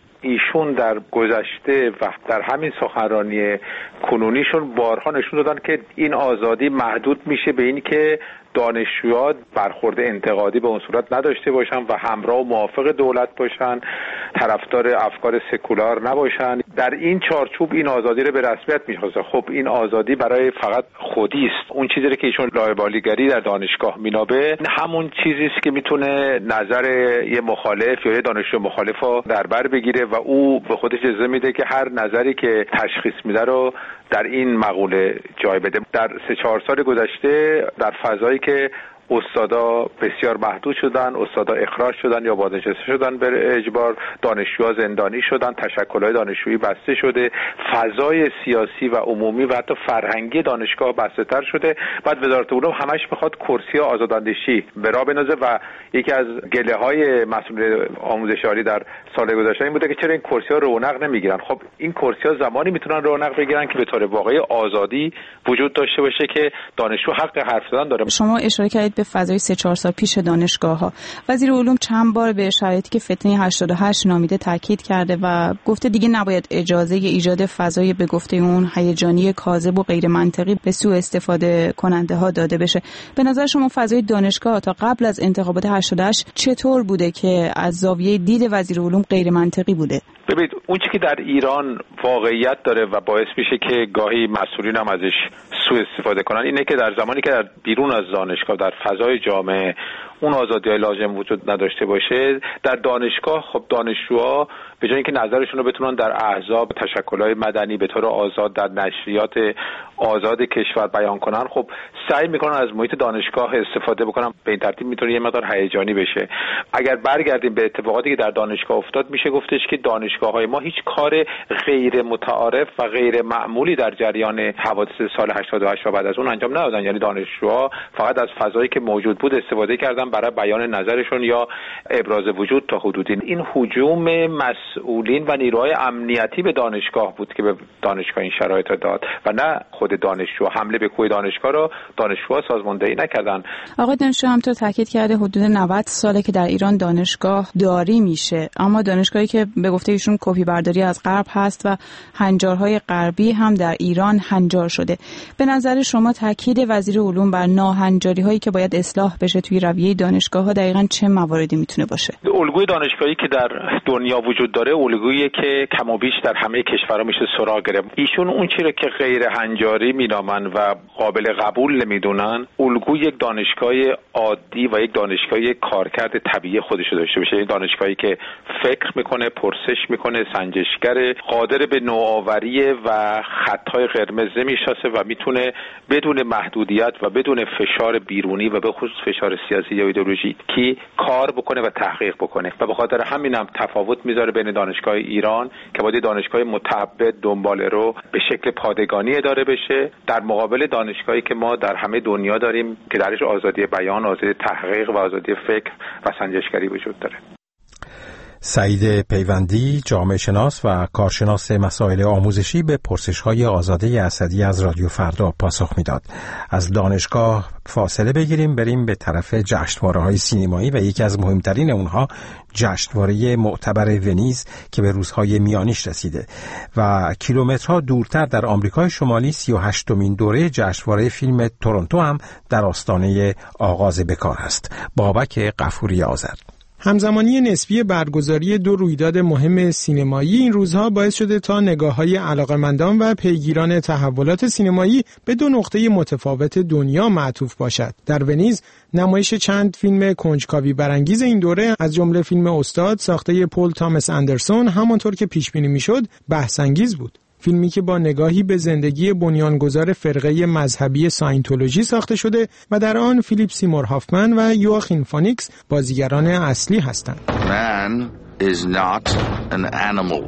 ایشون در گذشته و در همین سخنرانی کنونیشون بارها نشون دادن که این آزادی محدود میشه به این که دانشجوها برخورد انتقادی به اون صورت نداشته باشن و همراه و موافق دولت باشن، طرفدار افکار سکولار نباشن. در این چارچوب این آزادی رو به رسمیت میشناسه. خب این آزادی برای فقط خودی است. اون چیزی که ایشون لایه‌بالیگری در دانشگاه مینابه همون چیزی است که میتونه نظر یه مخالف یا یه دانشجو مخالف رو در بر بگیره و او به خودش اجازه میده که هر نظری که تشخیص میده رو در این مقوله جای بده. در 3-4 سال گذشته در فضایی که استادا بسیار محدود شدن، استادا اخراج شدن یا بازنشسته شدن به اجبار، دانشجوها زندانی شدن، تشکل‌های دانشجویی بسته شده، فضای سیاسی و عمومی و حتی فرهنگی دانشگاه بسته‌تر شده. بعد وزارت علوم همش میخواد کرسی آزاداندیشی به راه بندازه و یکی از گله‌های مسئول آموزش عالی در سال گذشته این بوده که چرا این کرسی‌ها رونق نمیگیرن. خب این کرسی‌ها زمانی میتونن رونق بگیرن که به طور واقعی آزادی وجود داشته باشه که دانشجو حق حرف زدن داره. شما اشاره کردید به فضای 3-4 سال پیش دانشگاه‌ها. وزیر علوم چند بار به شرایطی که فتنه 88 نامیده تاکید کرده و گفته دیگه نباید اجازه ایجاد فضای به گفته اون هیجانی کاذب و غیر منطقی به سوء استفاده کننده ها داده بشه. به نظر شما فضای دانشگاه تا قبل از انتخابات 88 چطور بوده که از زاویه دید وزیر علوم غیر منطقی بوده؟ ببینید اون چیزی که در ایران واقعیت داره و باعث میشه که گاهی مسئولین هم ازش سوء استفاده کنن اینه که در زمانی که در بیرون از دانشگاه در فضای جامعه اون آزادی لازم وجود نداشته باشه، در دانشگاه خب دانشجوها به جای اینکه نظرشون رو بتونن در احزاب تشکل‌های مدنی به طور آزاد در نشریات آزاد کشور بیان کنن، خب سعی میکنن از محیط دانشگاه استفاده بکنن. به این ترتیب میتونه یه مقدار هیجانی بشه. اگر برگردیم به اتفاقاتی که در دانشگاه افتاد، میشه گفتش که دانشگاه‌های ما هیچ کار غیر متعارف و غیر معمولی در جریان حوادث سال 88 و بعد از اون انجام ندادن. یعنی دانشجوها فقط از فضایی که موجود بود استفاده کردن برای بیان نظرشون یا ابراز وجود تا حدودی. این هجوم مسئولین و نیروهای امنیتی به دانشگاه بود که به دانشگاه این شرایط داد و نه خود دانشجو. حمله به کوه دانشگاه را دانشجوها سازماندهی نکردن. آقای دانشجو همونطور تاکید کرده حدود 90 ساله که در ایران دانشگاه داری میشه، اما دانشگاهی که به گفته ایشون کپی برداری از غرب هست و هنجارهای غربی هم در ایران هنجار شده. به نظر شما تاکید وزیر علوم بر ناهنجاری هایی که باید اصلاح بشه توی رویه دانشگاه‌ها دقیقاً چه مواردی میتونه باشه؟ الگوی دانشگاهی که در دنیا وجود داره الگویی که کم و بیش در همه کشورها میشه سراغ گرفت. ایشون اون چیزی که غیر هنجاری مینامن و قابل قبول نمیدونن، الگوی یک دانشگاه عادی و یک دانشگاه کارکرد طبیعی خودش داشته باشه. یک دانشگاهی که فکر میکنه، پرسش میکنه، سنجشگره، قادر به نوآوری و خطهای قرمز میشناسه و میتونه بدون محدودیت و بدون فشار بیرونی و به خصوص فشار سیاسی یا ایدئولوژیکی کار بکنه و تحقیق بکنه و به خاطر همین هم تفاوت میذاره بین دانشگاه ایران که باید دانشگاه متعبد دنباله رو به شکل پادگانی اداره بشه در مقابل دانشگاهی که ما در همه دنیا داریم که درش آزادی بیان، آزادی تحقیق و آزادی فکر و سنجشگری وجود داره. سعید پیوندی، جامعه شناس و کارشناس مسائل آموزشی، به پرسش‌های آزاده اسدی از رادیو فردا پاسخ میداد. از دانشگاه فاصله بگیریم، بریم به طرف جشنواره‌های سینمایی و یکی از مهمترین اونها جشنواره معتبر ونیز که به روزهای میانیش رسیده و کیلومترها دورتر در آمریکای شمالی 38مین دوره جشنواره فیلم تورنتو هم در آستانه آغاز به کار است. بابک غفوری آذر. همزمانی نسبی برگزاری دو رویداد مهم سینمایی این روزها باعث شده تا نگاه‌های علاقه‌مندان و پیگیران تحولات سینمایی به دو نقطه متفاوت دنیا معطوف باشد. در ونیز نمایش چند فیلم کنجکاوی برانگیز این دوره از جمله فیلم استاد ساخته پل تامس اندرسون همانطور که پیش بینی می‌شد بحث‌انگیز بود. فیلمی که با نگاهی به زندگی بنیانگذار فرقه مذهبی ساینتولوژی ساخته شده و در آن فیلیپ سیمور هافمن و یواخین فونیکس بازیگران اصلی هستند. Man is not an animal.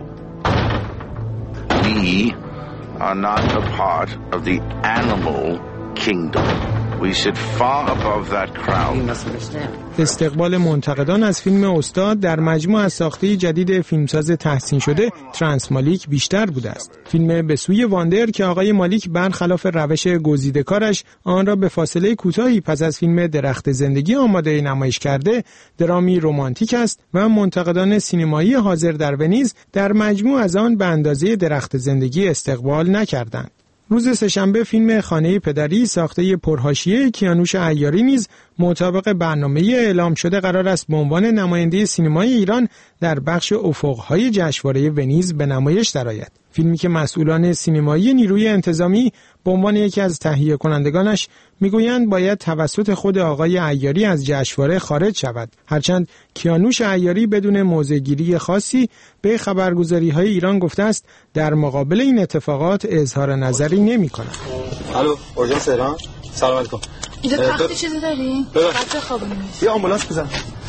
We are not a part of the animal kingdom. We sit far above that crowd. استقبال منتقدان از فیلم استاد در مجموع از ساخته جدید فیلمساز تحسین شده ترانس مالیک بیشتر بوده است. فیلم به سوی واندر که آقای مالیک برخلاف روش گزیده‌کارش آن را به فاصله کوتاهی پس از فیلم درخت زندگی آماده نمایش کرده، درامی رمانتیک است و منتقدان سینمایی حاضر در ونیز در مجموع از آن به اندازه درخت زندگی استقبال نکردند. روز سه‌شنبه فیلم خانه پدری ساخته پرحاشیه کیانوش عیاری نیز مطابق برنامه اعلام شده قرار است به عنوان نماینده سینمای ایران در بخش افق‌های جشنواره ونیز به نمایش درآید. فیلمی که مسئولان سینمایی نیروی انتظامی به عنوان یکی از تهیه کنندگانش میگویند باید توسط خود آقای عیاری از جشنواره خارج شود، هرچند کیانوش عیاری بدون موضع‌گیری خاصی به خبرگزاری‌های ایران گفته است در مقابل این اتفاقات اظهار نظری نمی‌کند. الو، اورژانس ایران. سلام علیکم. اینجا تخت چیزی داری؟ بچه خوابونی نیست. یه آمبولانس بزن.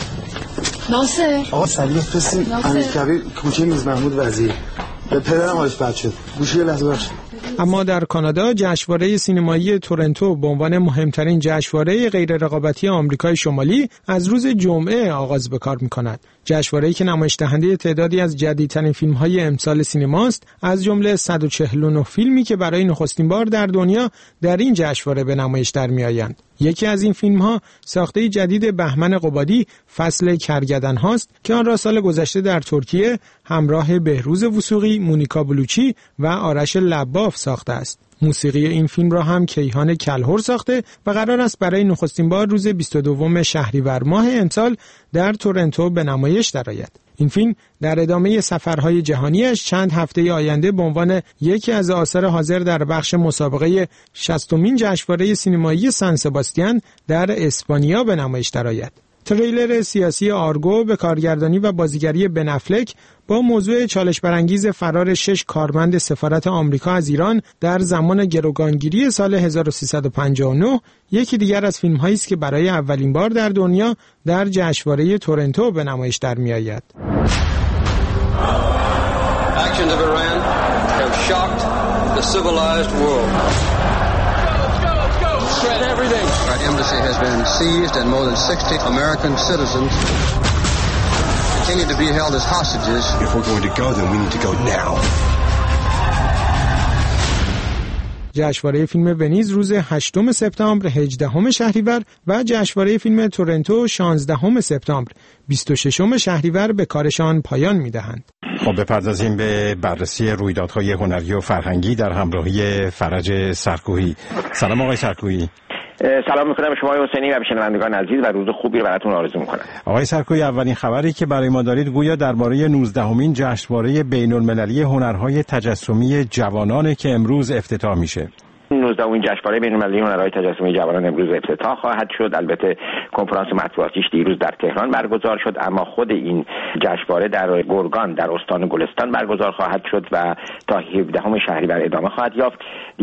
ناصر. آقا سریع بفرستین امیرکبیر کوچه میز محمود وزیر. به پدرم حالش بد شد. گوشی یه لحظه باش. اما در کانادا جشنواره سینمایی تورنتو به عنوان مهمترین جشنواره غیر رقابتی آمریکای شمالی از روز جمعه آغاز به کار می‌کند. جشنواره‌ای که نمایش دهنده تعدادی از جدیدترین فیلم‌های امسال سینماست، از جمله 149 فیلمی که برای نخستین بار در دنیا در این جشنواره به نمایش درمی‌آیند. یکی از این فیلم‌ها ساخته جدید بهمن قبادی فصل کرگدن هاست که آن را سال گذشته در ترکیه همراه بهروز وثوقی، مونیکا بلوچی و آرش لباف ساخته است. موسیقی این فیلم را هم کیهان کلهر ساخته و قرار است برای نخستین بار روز 22 شهریور ماه امسال در تورنتو به نمایش درآید. این فیلم در ادامه سفرهای جهانیش چند هفته آینده به عنوان یکی از آثار حاضر در بخش مسابقه 60مین جشنواره سینمایی سن سباستیان در اسپانیا به نمایش درآید. تریلر سیاسی آرگو به کارگردانی و بازیگری بن افلک با موضوع چالش برانگیز فرار 6 کارمند سفارت آمریکا از ایران در زمان گروگانگیری سال 1359 یکی دیگر از فیلم‌هایی است که برای اولین بار در دنیا در جشنواره تورنتو به نمایش درمی‌آید. Actions of Iran have shocked the civilized world. Everything. Our embassy has been seized and more than 60 American citizens continue to be held as hostages. If we're going to go, then we need to go now. جشنواره فیلم ونیز روز 8 سپتامبر 18 شهریور و جشنواره فیلم تورنتو 16 سپتامبر 26 شهریور به کارشان پایان می‌دهند. خب بپردازیم به بررسی رویدادهای هنری و فرهنگی در همراهی فرج سرکوهی. سلام آقای سرکوهی. سلام می‌کنم شما حسینی و شنوندگان عزیز و روز خوبی رو براتون آرزو می‌کنم. آقای سرکوهی، اولین خبری که برای ما دارید گویا درباره 19مین جشنواره بین‌المللی هنرهای تجسمی جوانان که امروز افتتاح میشه. 19مین جشنواره بین‌المللی هنرهای تجسمی جوانان امروز افتتاح خواهد شد. البته کنفرانس مطبوعاتیش دیروز در تهران برگزار شد، اما خود این جشنواره در گرگان در استان گلستان برگزار خواهد شد و تا 17 شهریور ادامه خواهد یافت.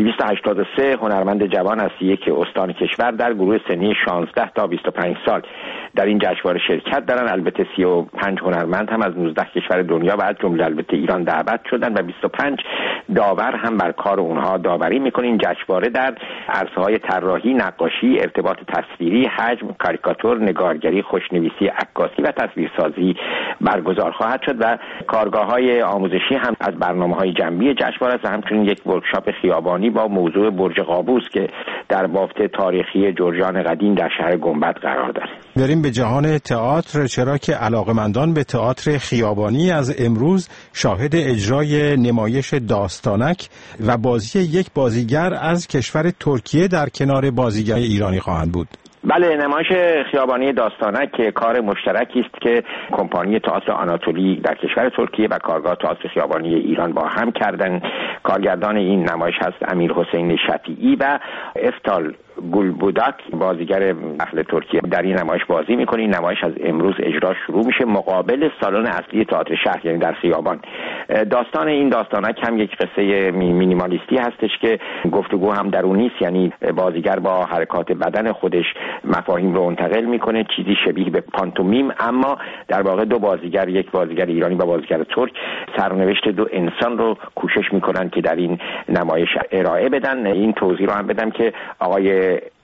283 هنرمند جوان از 1 استان کشور در گروه سنی 16 تا 25 سال در این جشنواره شرکت دارند. البته 35 هنرمند هم از 19 کشور دنیا و از جمله البته ایران دعوت شدند و 25 داور هم بر کار اونها داوری می‌کنه. این جشنواره در عرصه‌های طراحی، نقاشی، ارتباط تصویری، حجم، کاریکاتور، نگارگری، خوشنویسی، عکاسی و تصویرسازی برگزار خواهد شد و کارگاه‌های آموزشی هم از برنامه‌های جنبی جشنواره است و همچنین یک ورکشاپ خیابانی با موضوع برج قابوس که در بافت تاریخی جورجان قدیم در شهر گنبد قرار داره. بریم به جهان تئاتر، چرا که علاقه‌مندان به تئاتر خیابانی از امروز شاهد اجرای نمایش داستانک و بازی یک بازیگر از کشور ترکیه در کنار بازیگر ایرانی خواهند بود. بله، نمایش خیابانی داستانک که کار مشترکی است که کمپانی تئاتر آناتولی در کشور ترکیه و کارگاه تئاتر خیابانی ایران با هم کردن. کارگردان این نمایش هست امیرحسین شفیعی و افتال گولبوداک، بازیگر اهل ترکیه در این نمایش بازی میکنه. این نمایش از امروز اجرا شروع میشه مقابل سالن اصلی تئاتر شهر، یعنی در خیابان. داستان این داستانک هم یک قصه مینیمالیستی هستش که گفتگو هم درونی است، یعنی بازیگر با حرکات بدن خودش مفاهیم رو منتقل میکنه، چیزی شبیه به پانتومیم، اما در واقع دو بازیگر، یک بازیگر ایرانی و بازیگر ترک، سرنوشت دو انسان رو کوشش میکنن که در این نمایش ارائه بدن. این توضیح رو هم بدم که آقای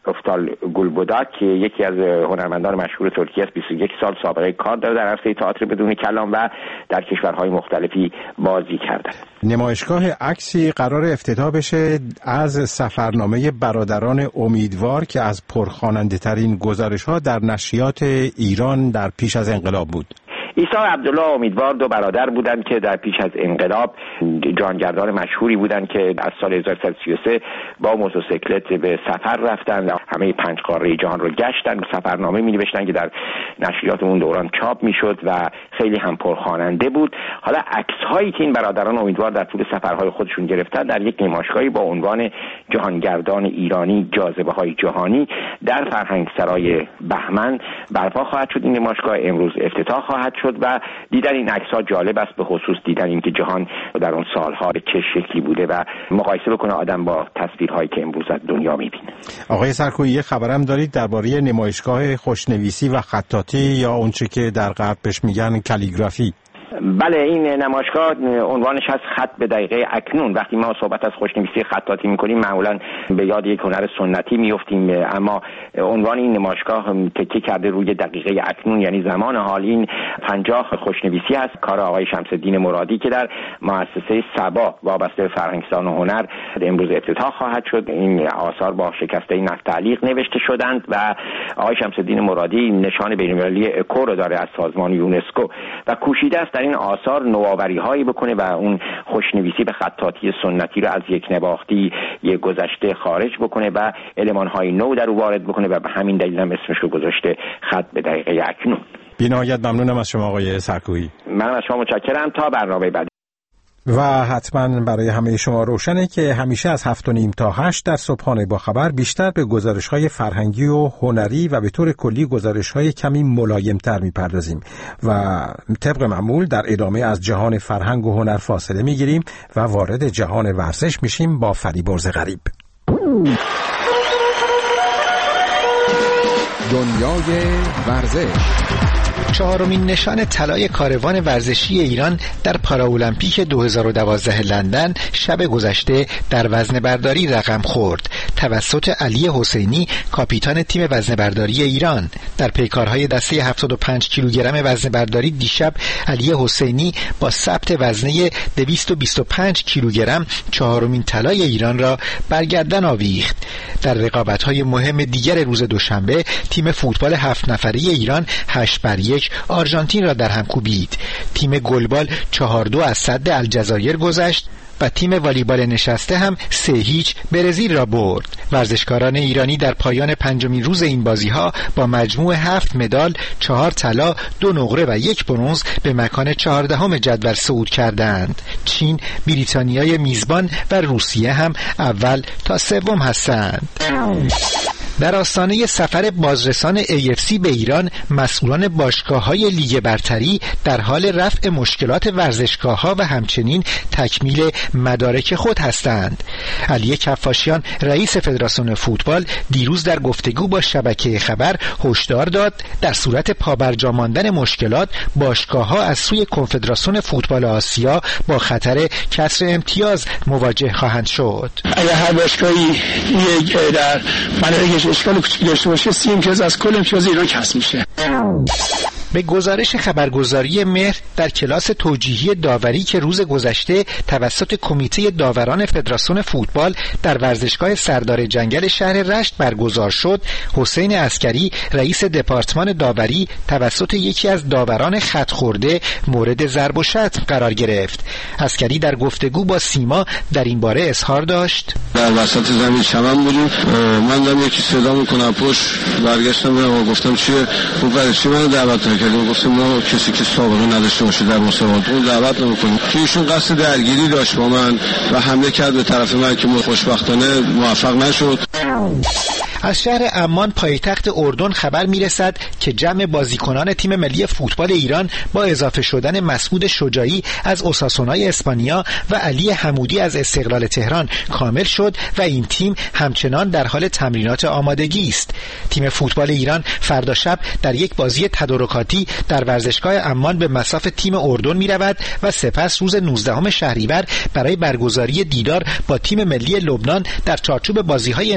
افتال گولبوداک که یکی از هنرمندان مشهور ترکیه است، 21 سال سابقه کار داره در عرصه تئاتر بدون کلام و در کشورهای مختلفی بازی کرده. نمایشگاه عکسی قرار افتتاح بشه از سفرنامه برادران امیدوار که از پرخواننده ترین گزارش‌ها در نشریات ایران در پیش از انقلاب بود. عیسی عبدالله امیدوار دو برادر بودند که در پیش از انقلاب جهانگردان مشهوری بودند که از سال 1333 با موتورسیکلت به سفر رفتند، همه 5 قاره جهان رو گشتند، سفرنامه می‌نوشتند که در نشریات اون دوران چاپ می‌شد و خیلی هم پرخواننده بود. حالا عکس‌هایی که این برادران امیدوار در طول سفرهای خودشون گرفتند در یک نمایشگاهی با عنوان جهانگردان ایرانی جاذبه‌های جهانی در فرهنگسرای بهمن برپا خواهد شد. این نمایشگاه امروز افتتاح خواهد شد و دیدن این عکس‌ها جالب است، به خصوص دیدن اینکه جهان در اون سال‌ها به چه شکلی بوده و مقایسه بکنه آدم با تصویرهایی که امروز از دنیا می‌بینه. آقای سرکویی، یه خبرم دارید درباره نمایشگاه خوشنویسی و خطاطی یا اونچه که در غرب بهش میگن کالیگرافی؟ بله، این نمایشگاه عنوانش هست خط به دقیقه اکنون. وقتی ما صحبت از خوشنویسی خطاطی میکنیم معمولا به یاد یک هنر سنتی میافتیم، اما عنوان این نمایشگاه تکیه کرده روی دقیقه اکنون، یعنی زمان حال. این 50 خوشنویسی هست، کار آقای شمس‌الدین مرادی که در مؤسسه سبا وابسته به فرهنگستان و هنر امروز افتتاح خواهد شد. این آثار با شکسته نفتعلیق نوشته شدند و آقای شمس‌الدین مرادی نشان بین‌المللی اکو رو داره از سازمان یونسکو و کوشیده است در این آثار نوآوری‌هایی بکنه و اون خوشنویسی به خطاطی سنتی رو از یک نواختی یک گذشته خارج بکنه و المان‌های نو در او وارد بکنه و به همین دلیل هم اسمش رو گذاشته خط به دقیقه اکنون. بی‌نهایت ممنونم از شما آقای سرکویی. منم از شما متشکرم. تا برنامه بعد. و حتما برای همه شما روشنه که همیشه از 7:30 تا 8 در صبحانه با خبر بیشتر به گزارش‌های فرهنگی و هنری و به طور کلی گزارش‌های کمی ملایم‌تر می‌پردازیم و طبق معمول در ادامه از جهان فرهنگ و هنر فاصله می‌گیریم و وارد جهان ورزش میشیم با فریبرز غریب. دنیای ورزش. 4مین نشان طلای کاروان ورزشی ایران در پاراولمپیک 2012 لندن شب گذشته در وزنه‌برداری رقم خورد توسط علی حسینی، کاپیتان تیم وزنه‌برداری ایران. در پیکارهای دسته 75 کیلوگرم وزنه‌برداری دیشب علی حسینی با ثبت وزنه 225 کیلوگرم 4مین طلای ایران را برگردن آویخت. در رقابت‌های مهم دیگر روز دوشنبه تیم فوتبال 7 نفره ایران 8-1 آرژانتین را در هم کوبید. تیم گلبال 4-2 از سد الجزایر گذشت و تیم والیبال نشسته هم 3-0 برزیل را برد. ورزشکاران ایرانی در پایان 5مین روز این بازی‌ها با مجموع 7 مدال، 4 طلا، 2 نقره و 1 برنز به مکان 14 جدول صعود کردند. چین، بریتانیای میزبان و روسیه هم اول تا سوم هستند. در آستانه سفر بازرسان AFC به ایران، مسئولان باشگاه‌های لیگ برتری در حال رفع مشکلات ورزشگاه‌ها و همچنین تکمیل مدارک خود هستند. علی کفاشیان، رئیس فدراسیون فوتبال، دیروز در گفتگو با شبکه خبر هشدار داد در صورت پابرجا ماندن مشکلات، باشگاه‌ها از سوی کنفدراسیون فوتبال آسیا با خطر کسر امتیاز مواجه خواهند شد. اگر هر باشگاهی در مدارکش اشکال کوچیکی داشته باشه 30 امتیاز از کل امتیاز ایران کسر میشه. به گزارش خبرگزاری مهر در کلاس توجیهی داوری که روز گذشته توسط کمیته داوران فدراسیون فوتبال در ورزشگاه سردار جنگل شهر رشت برگزار شد، حسین عسکری، رئیس دپارتمان داوری، توسط یکی از داوران خط خورده مورد ضرب و شتم قرار گرفت. عسکری در گفتگو با سیما در این باره اظهار داشت: در وسط زمین چمن بودیم، من دارم یکی صدا میکنم پشت، برگشتم و گفتم چیه؟ اون برای چی منو دعوت نکردیم؟ گفتم ما کسی که سابقه نداشته باشه در مسابقات اون دعوت نمیکنیم. که ایشون قصد درگیری داشت با من و حمله کرد به طرف من که خوشبختانه موفق نشد. از شهر عمان پایتخت اردن خبر میرسد که جمع بازیکنان تیم ملی فوتبال ایران با اضافه شدن مسعود شجاعی از اوساسونای اسپانیا و علی حمودی از استقلال تهران کامل شد و این تیم همچنان در حال تمرینات آمادگی است. تیم فوتبال ایران فردا شب در یک بازی تدارکاتی در ورزشگاه عمان به مصاف تیم اردن میرود و سپس روز 19 شهریور برای برگزاری دیدار با تیم ملی لبنان در چارچوب بازی‌های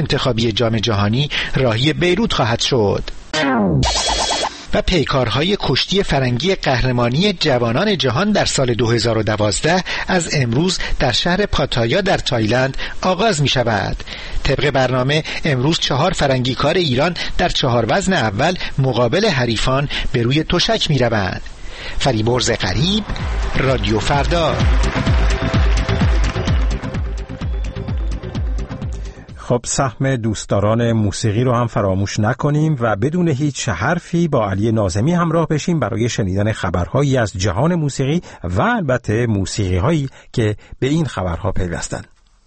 سمت خوابی جام جهانی راهی بیروت خواهد شد. و پیکارهای کشتی فرنگی قهرمانی جوانان جهان در سال 2012 از امروز در شهر پاتایا در تایلند آغاز می شود. طبق برنامه امروز 4 فرنگیکار ایران در 4 وزن اول مقابل حریفان به روی تشک می روند. فریبرز غریب، رادیو فردا. خب سهم دوستداران موسیقی رو هم فراموش نکنیم و بدون هیچ حرفی با علی ناظمی همراه بشیم برای شنیدن خبرهایی از جهان موسیقی و البته موسیقی هایی که به این خبرها پیوستن.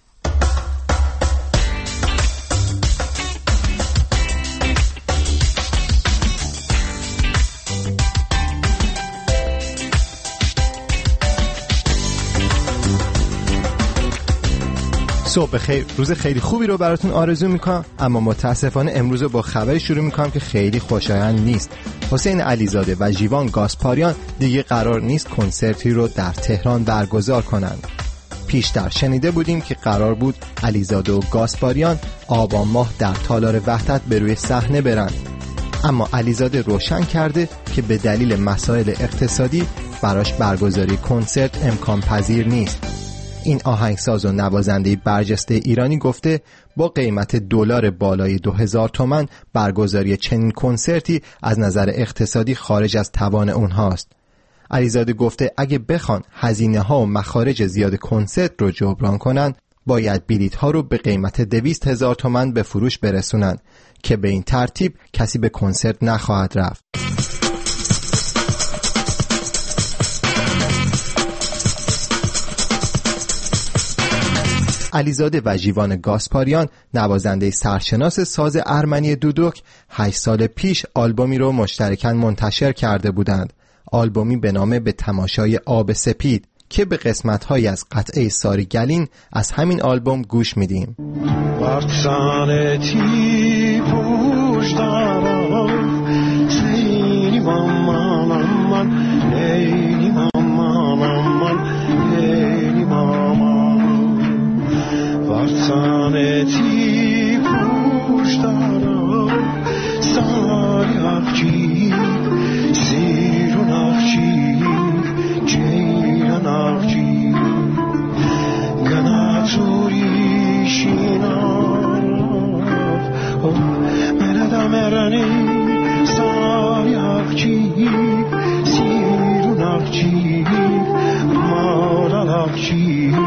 صبح بخیر، روز خیلی خوبی رو براتون آرزو میکنم، اما متاسفانه امروز رو با خبری شروع میکنم که خیلی خوشایند نیست. حسین علیزاده و ژیوان گاسپاریان دیگه قرار نیست کنسرتی رو در تهران برگزار کنند. پیشتر شنیده بودیم که قرار بود علیزاده و گاسپاریان آبان ماه در تالار وحدت به روی صحنه برند، اما علیزاده روشن کرده که به دلیل مسائل اقتصادی براش برگزاری کنسرت امکان پذیر نیست. این آهنگساز و نوازنده برجسته ایرانی گفته با قیمت دلار بالای 2000 تومان برگزاری چنین کنسرتی از نظر اقتصادی خارج از توان اونهاست. علیزاده گفته اگه بخوان هزینه ها و مخارج زیاد کنسرت رو جبران کنن، باید بلیط ها رو به قیمت 200,000 تومان به فروش برسونن که به این ترتیب کسی به کنسرت نخواهد رفت. علیزاده و ژیوان گاسپاریان نوازنده سرشناس ساز ارمنی دودوک 8 سال پیش آلبومی رو مشترکاً منتشر کرده بودند. آلبومی به نام به تماشای آب سپید که به قسمت‌هایی از قطعه ساری گلین از همین آلبوم گوش میدیم. Varsaneti puştara sari akçi sirun akçi ceylan akçi ganaturi şinar merada merani sari akçi sirun akçi maral akçi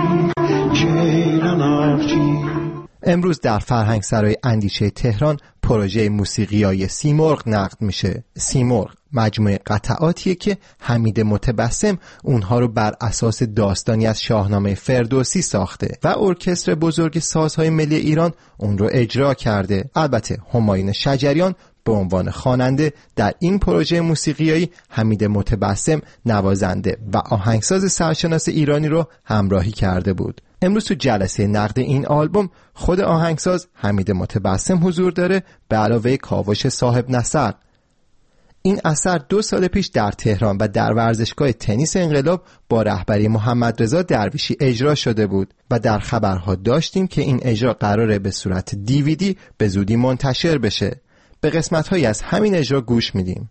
امروز در فرهنگسرای اندیشه تهران پروژه موسیقیای سیمرغ نقد میشه. سیمرغ مجموعه قطعاتیه که حمید متبسم اونها رو بر اساس داستانی از شاهنامه فردوسی ساخته و ارکستر بزرگ سازهای ملی ایران اون رو اجرا کرده. البته همایون شجریان به عنوان خواننده در این پروژه موسیقیایی حمید متبسم نوازنده و آهنگساز سرشناس ایرانی رو همراهی کرده بود. امروز تو جلسه نقد این آلبوم خود آهنگساز حمید متبسم حضور داره به علاوه کاوش صاحب نصر. این اثر 2 سال پیش در تهران و در ورزشگاه تنیس انقلاب با رهبری محمد رضا درویشی اجرا شده بود و در خبرها داشتیم که این اجرا قراره به صورت DVD به زودی منتشر بشه. به قسمت‌هایی از همین اجرا گوش میدیم.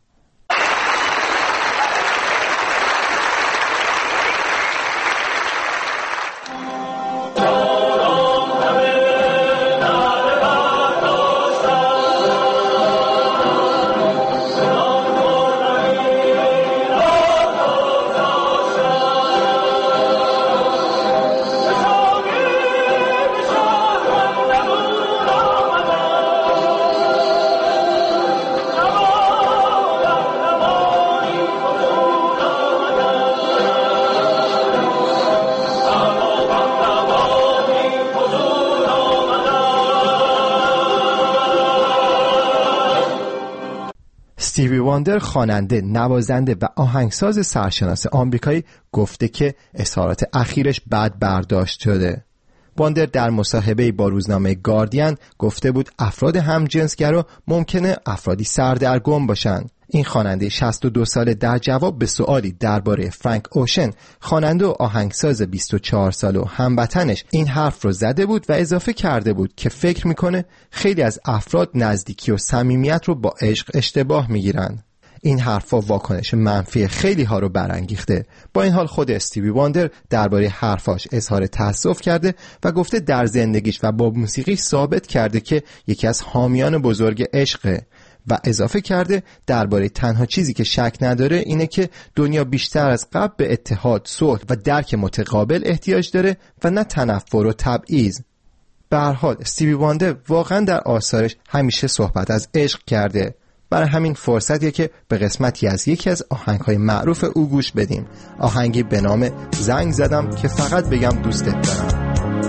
استیوی واندر خواننده، نوازنده و آهنگساز سرشناس آمریکایی گفته که اظهارات اخیرش بد برداشت شده. واندر در مصاحبه‌ای با روزنامه گاردین گفته بود افراد همجنسگرا ممکنه افرادی سردرگم باشن. این خواننده 62 ساله در جواب به سوالی درباره فرانک اوشن، خواننده و آهنگساز 24 ساله و هموطنش، این حرف رو زده بود و اضافه کرده بود که فکر میکنه خیلی از افراد نزدیکی و صمیمیت رو با عشق اشتباه میگیرن. این حرفا واکنش منفی خیلی ها رو برانگیخته. با این حال خود استیوی واندر درباره حرفاش اظهار تأسف کرده و گفته در زندگیش و با موسیقی ثابت کرده که یکی از حامیان بزرگ عشقه و اضافه کرده درباره تنها چیزی که شک نداره اینه که دنیا بیشتر از قبل به اتحاد، صلح و درک متقابل احتیاج داره و نه تنفر و تبعیض. به هر حال استیوی واندر واقعا در آثارش همیشه صحبت از عشق کرده. برای همین فرصتیه که به قسمتی از یکی از آهنگ‌های معروف او گوش بدیم. آهنگی به نام زنگ زدم که فقط بگم دوستت دارم.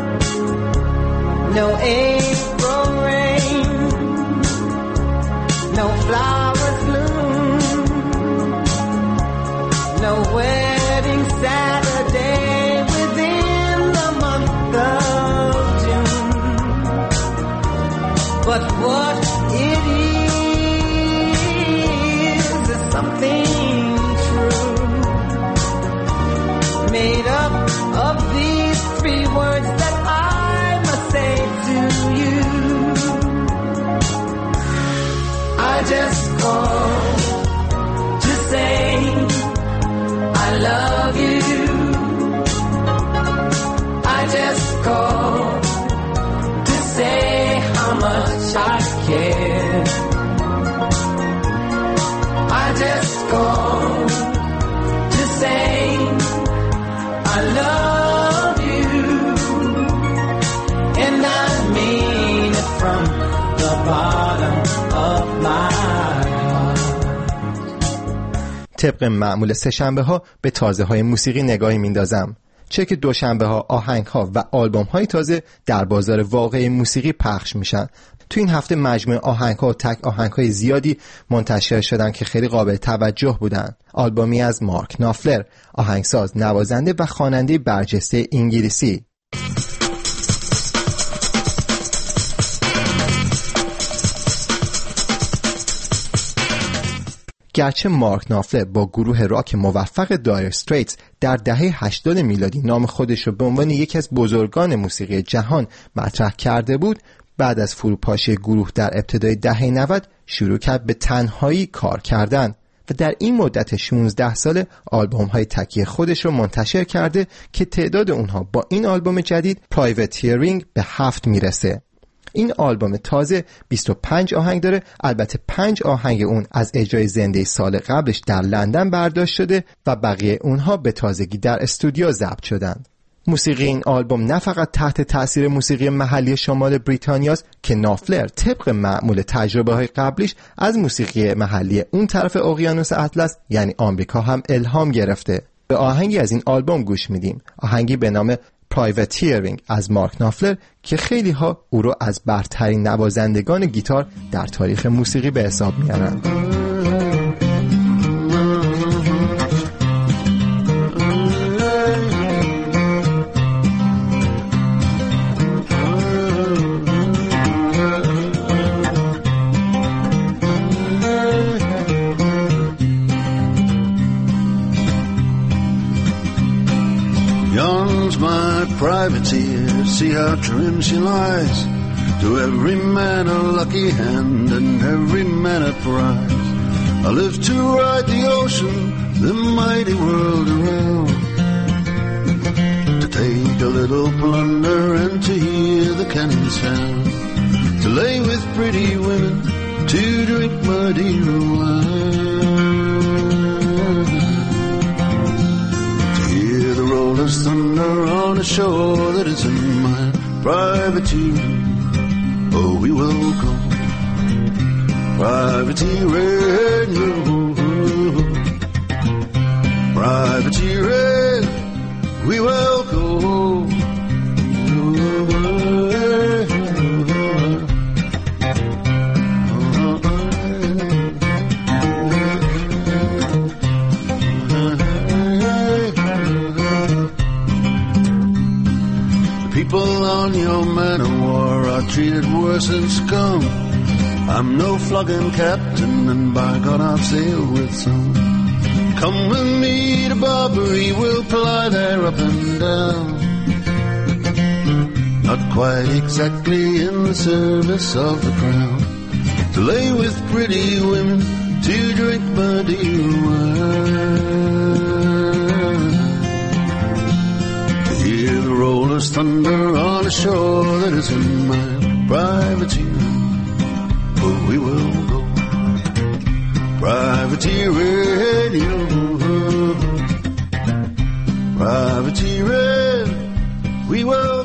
No April rain, no flowers bloom, no wedding Saturday within the month of June. But what it is something true, made up of these three words that I must say to you. I just called to say I love you. I just called to say how much I care. I just called to say I love you, and I mean it from the bottom of my heart. طبق معمول سه‌شنبه ها به تازه های موسیقی نگاهی میندازم. چه که دوشنبه ها آهنگ ها و آلبوم های تازه در بازار واقعی موسیقی پخش میشن. تو این هفته مجموعه آهنگ ها و تک آهنگ های زیادی منتشر شدن که خیلی قابل توجه بودن. آلبومی از مارک نافلر، آهنگساز، نوازنده و خواننده برجسته انگلیسی. گرچه مارک نافلر با گروه راک موفق دایر استریتس در دهه 80 میلادی نام خودش رو به عنوان یکی از بزرگان موسیقی جهان مطرح کرده بود، بعد از فروپاشی گروه در ابتدای دهه 90 شروع کرد به تنهایی کار کردن و در این مدت 16 ساله آلبوم‌های تکی خودش رو منتشر کرده که تعداد اونها با این آلبوم جدید پرایوتیرینگ به 7 میرسه. این آلبوم تازه 25 آهنگ داره، البته 5 آهنگ اون از اجرای زنده سال قبلش در لندن برداشت شده و بقیه اونها به تازگی در استودیو ضبط شدن. موسیقی این آلبوم نه فقط تحت تاثیر موسیقی محلی شمال بریتانیاست که نافلر طبق معمول تجربه‌های قبلیش از موسیقی محلی اون طرف اقیانوس اطلس یعنی آمریکا هم الهام گرفته. به آهنگی از این آلبوم گوش میدیم، آهنگی به نام پرایوتیرینگ از مارک نافلر که خیلی ها او رو از برترین نوازندگان گیتار در تاریخ موسیقی به حساب میارن. Privateer, see how trim she lies. To every man a lucky hand and every man a prize. I live to ride the ocean, the mighty world around. To take a little plunder and to hear the cannon sound. To lay with pretty women, to drink Madeira wine. To hear the rollers thunder on a shore that isn't mine. Privateering, oh we will go. Privateering, privateering, we will go. People on your man of war are treated worse than scum. I'm no flogging captain, and by God I've sailed with some. Come with me to Barbary, we'll ply there up and down. Not quite exactly in the service of the crown, to lay with pretty women, to drink Madeira wine. To hear the rollers thunder on a shore that isn't mine. Privateering, but we will go. Privateering, privateering, we will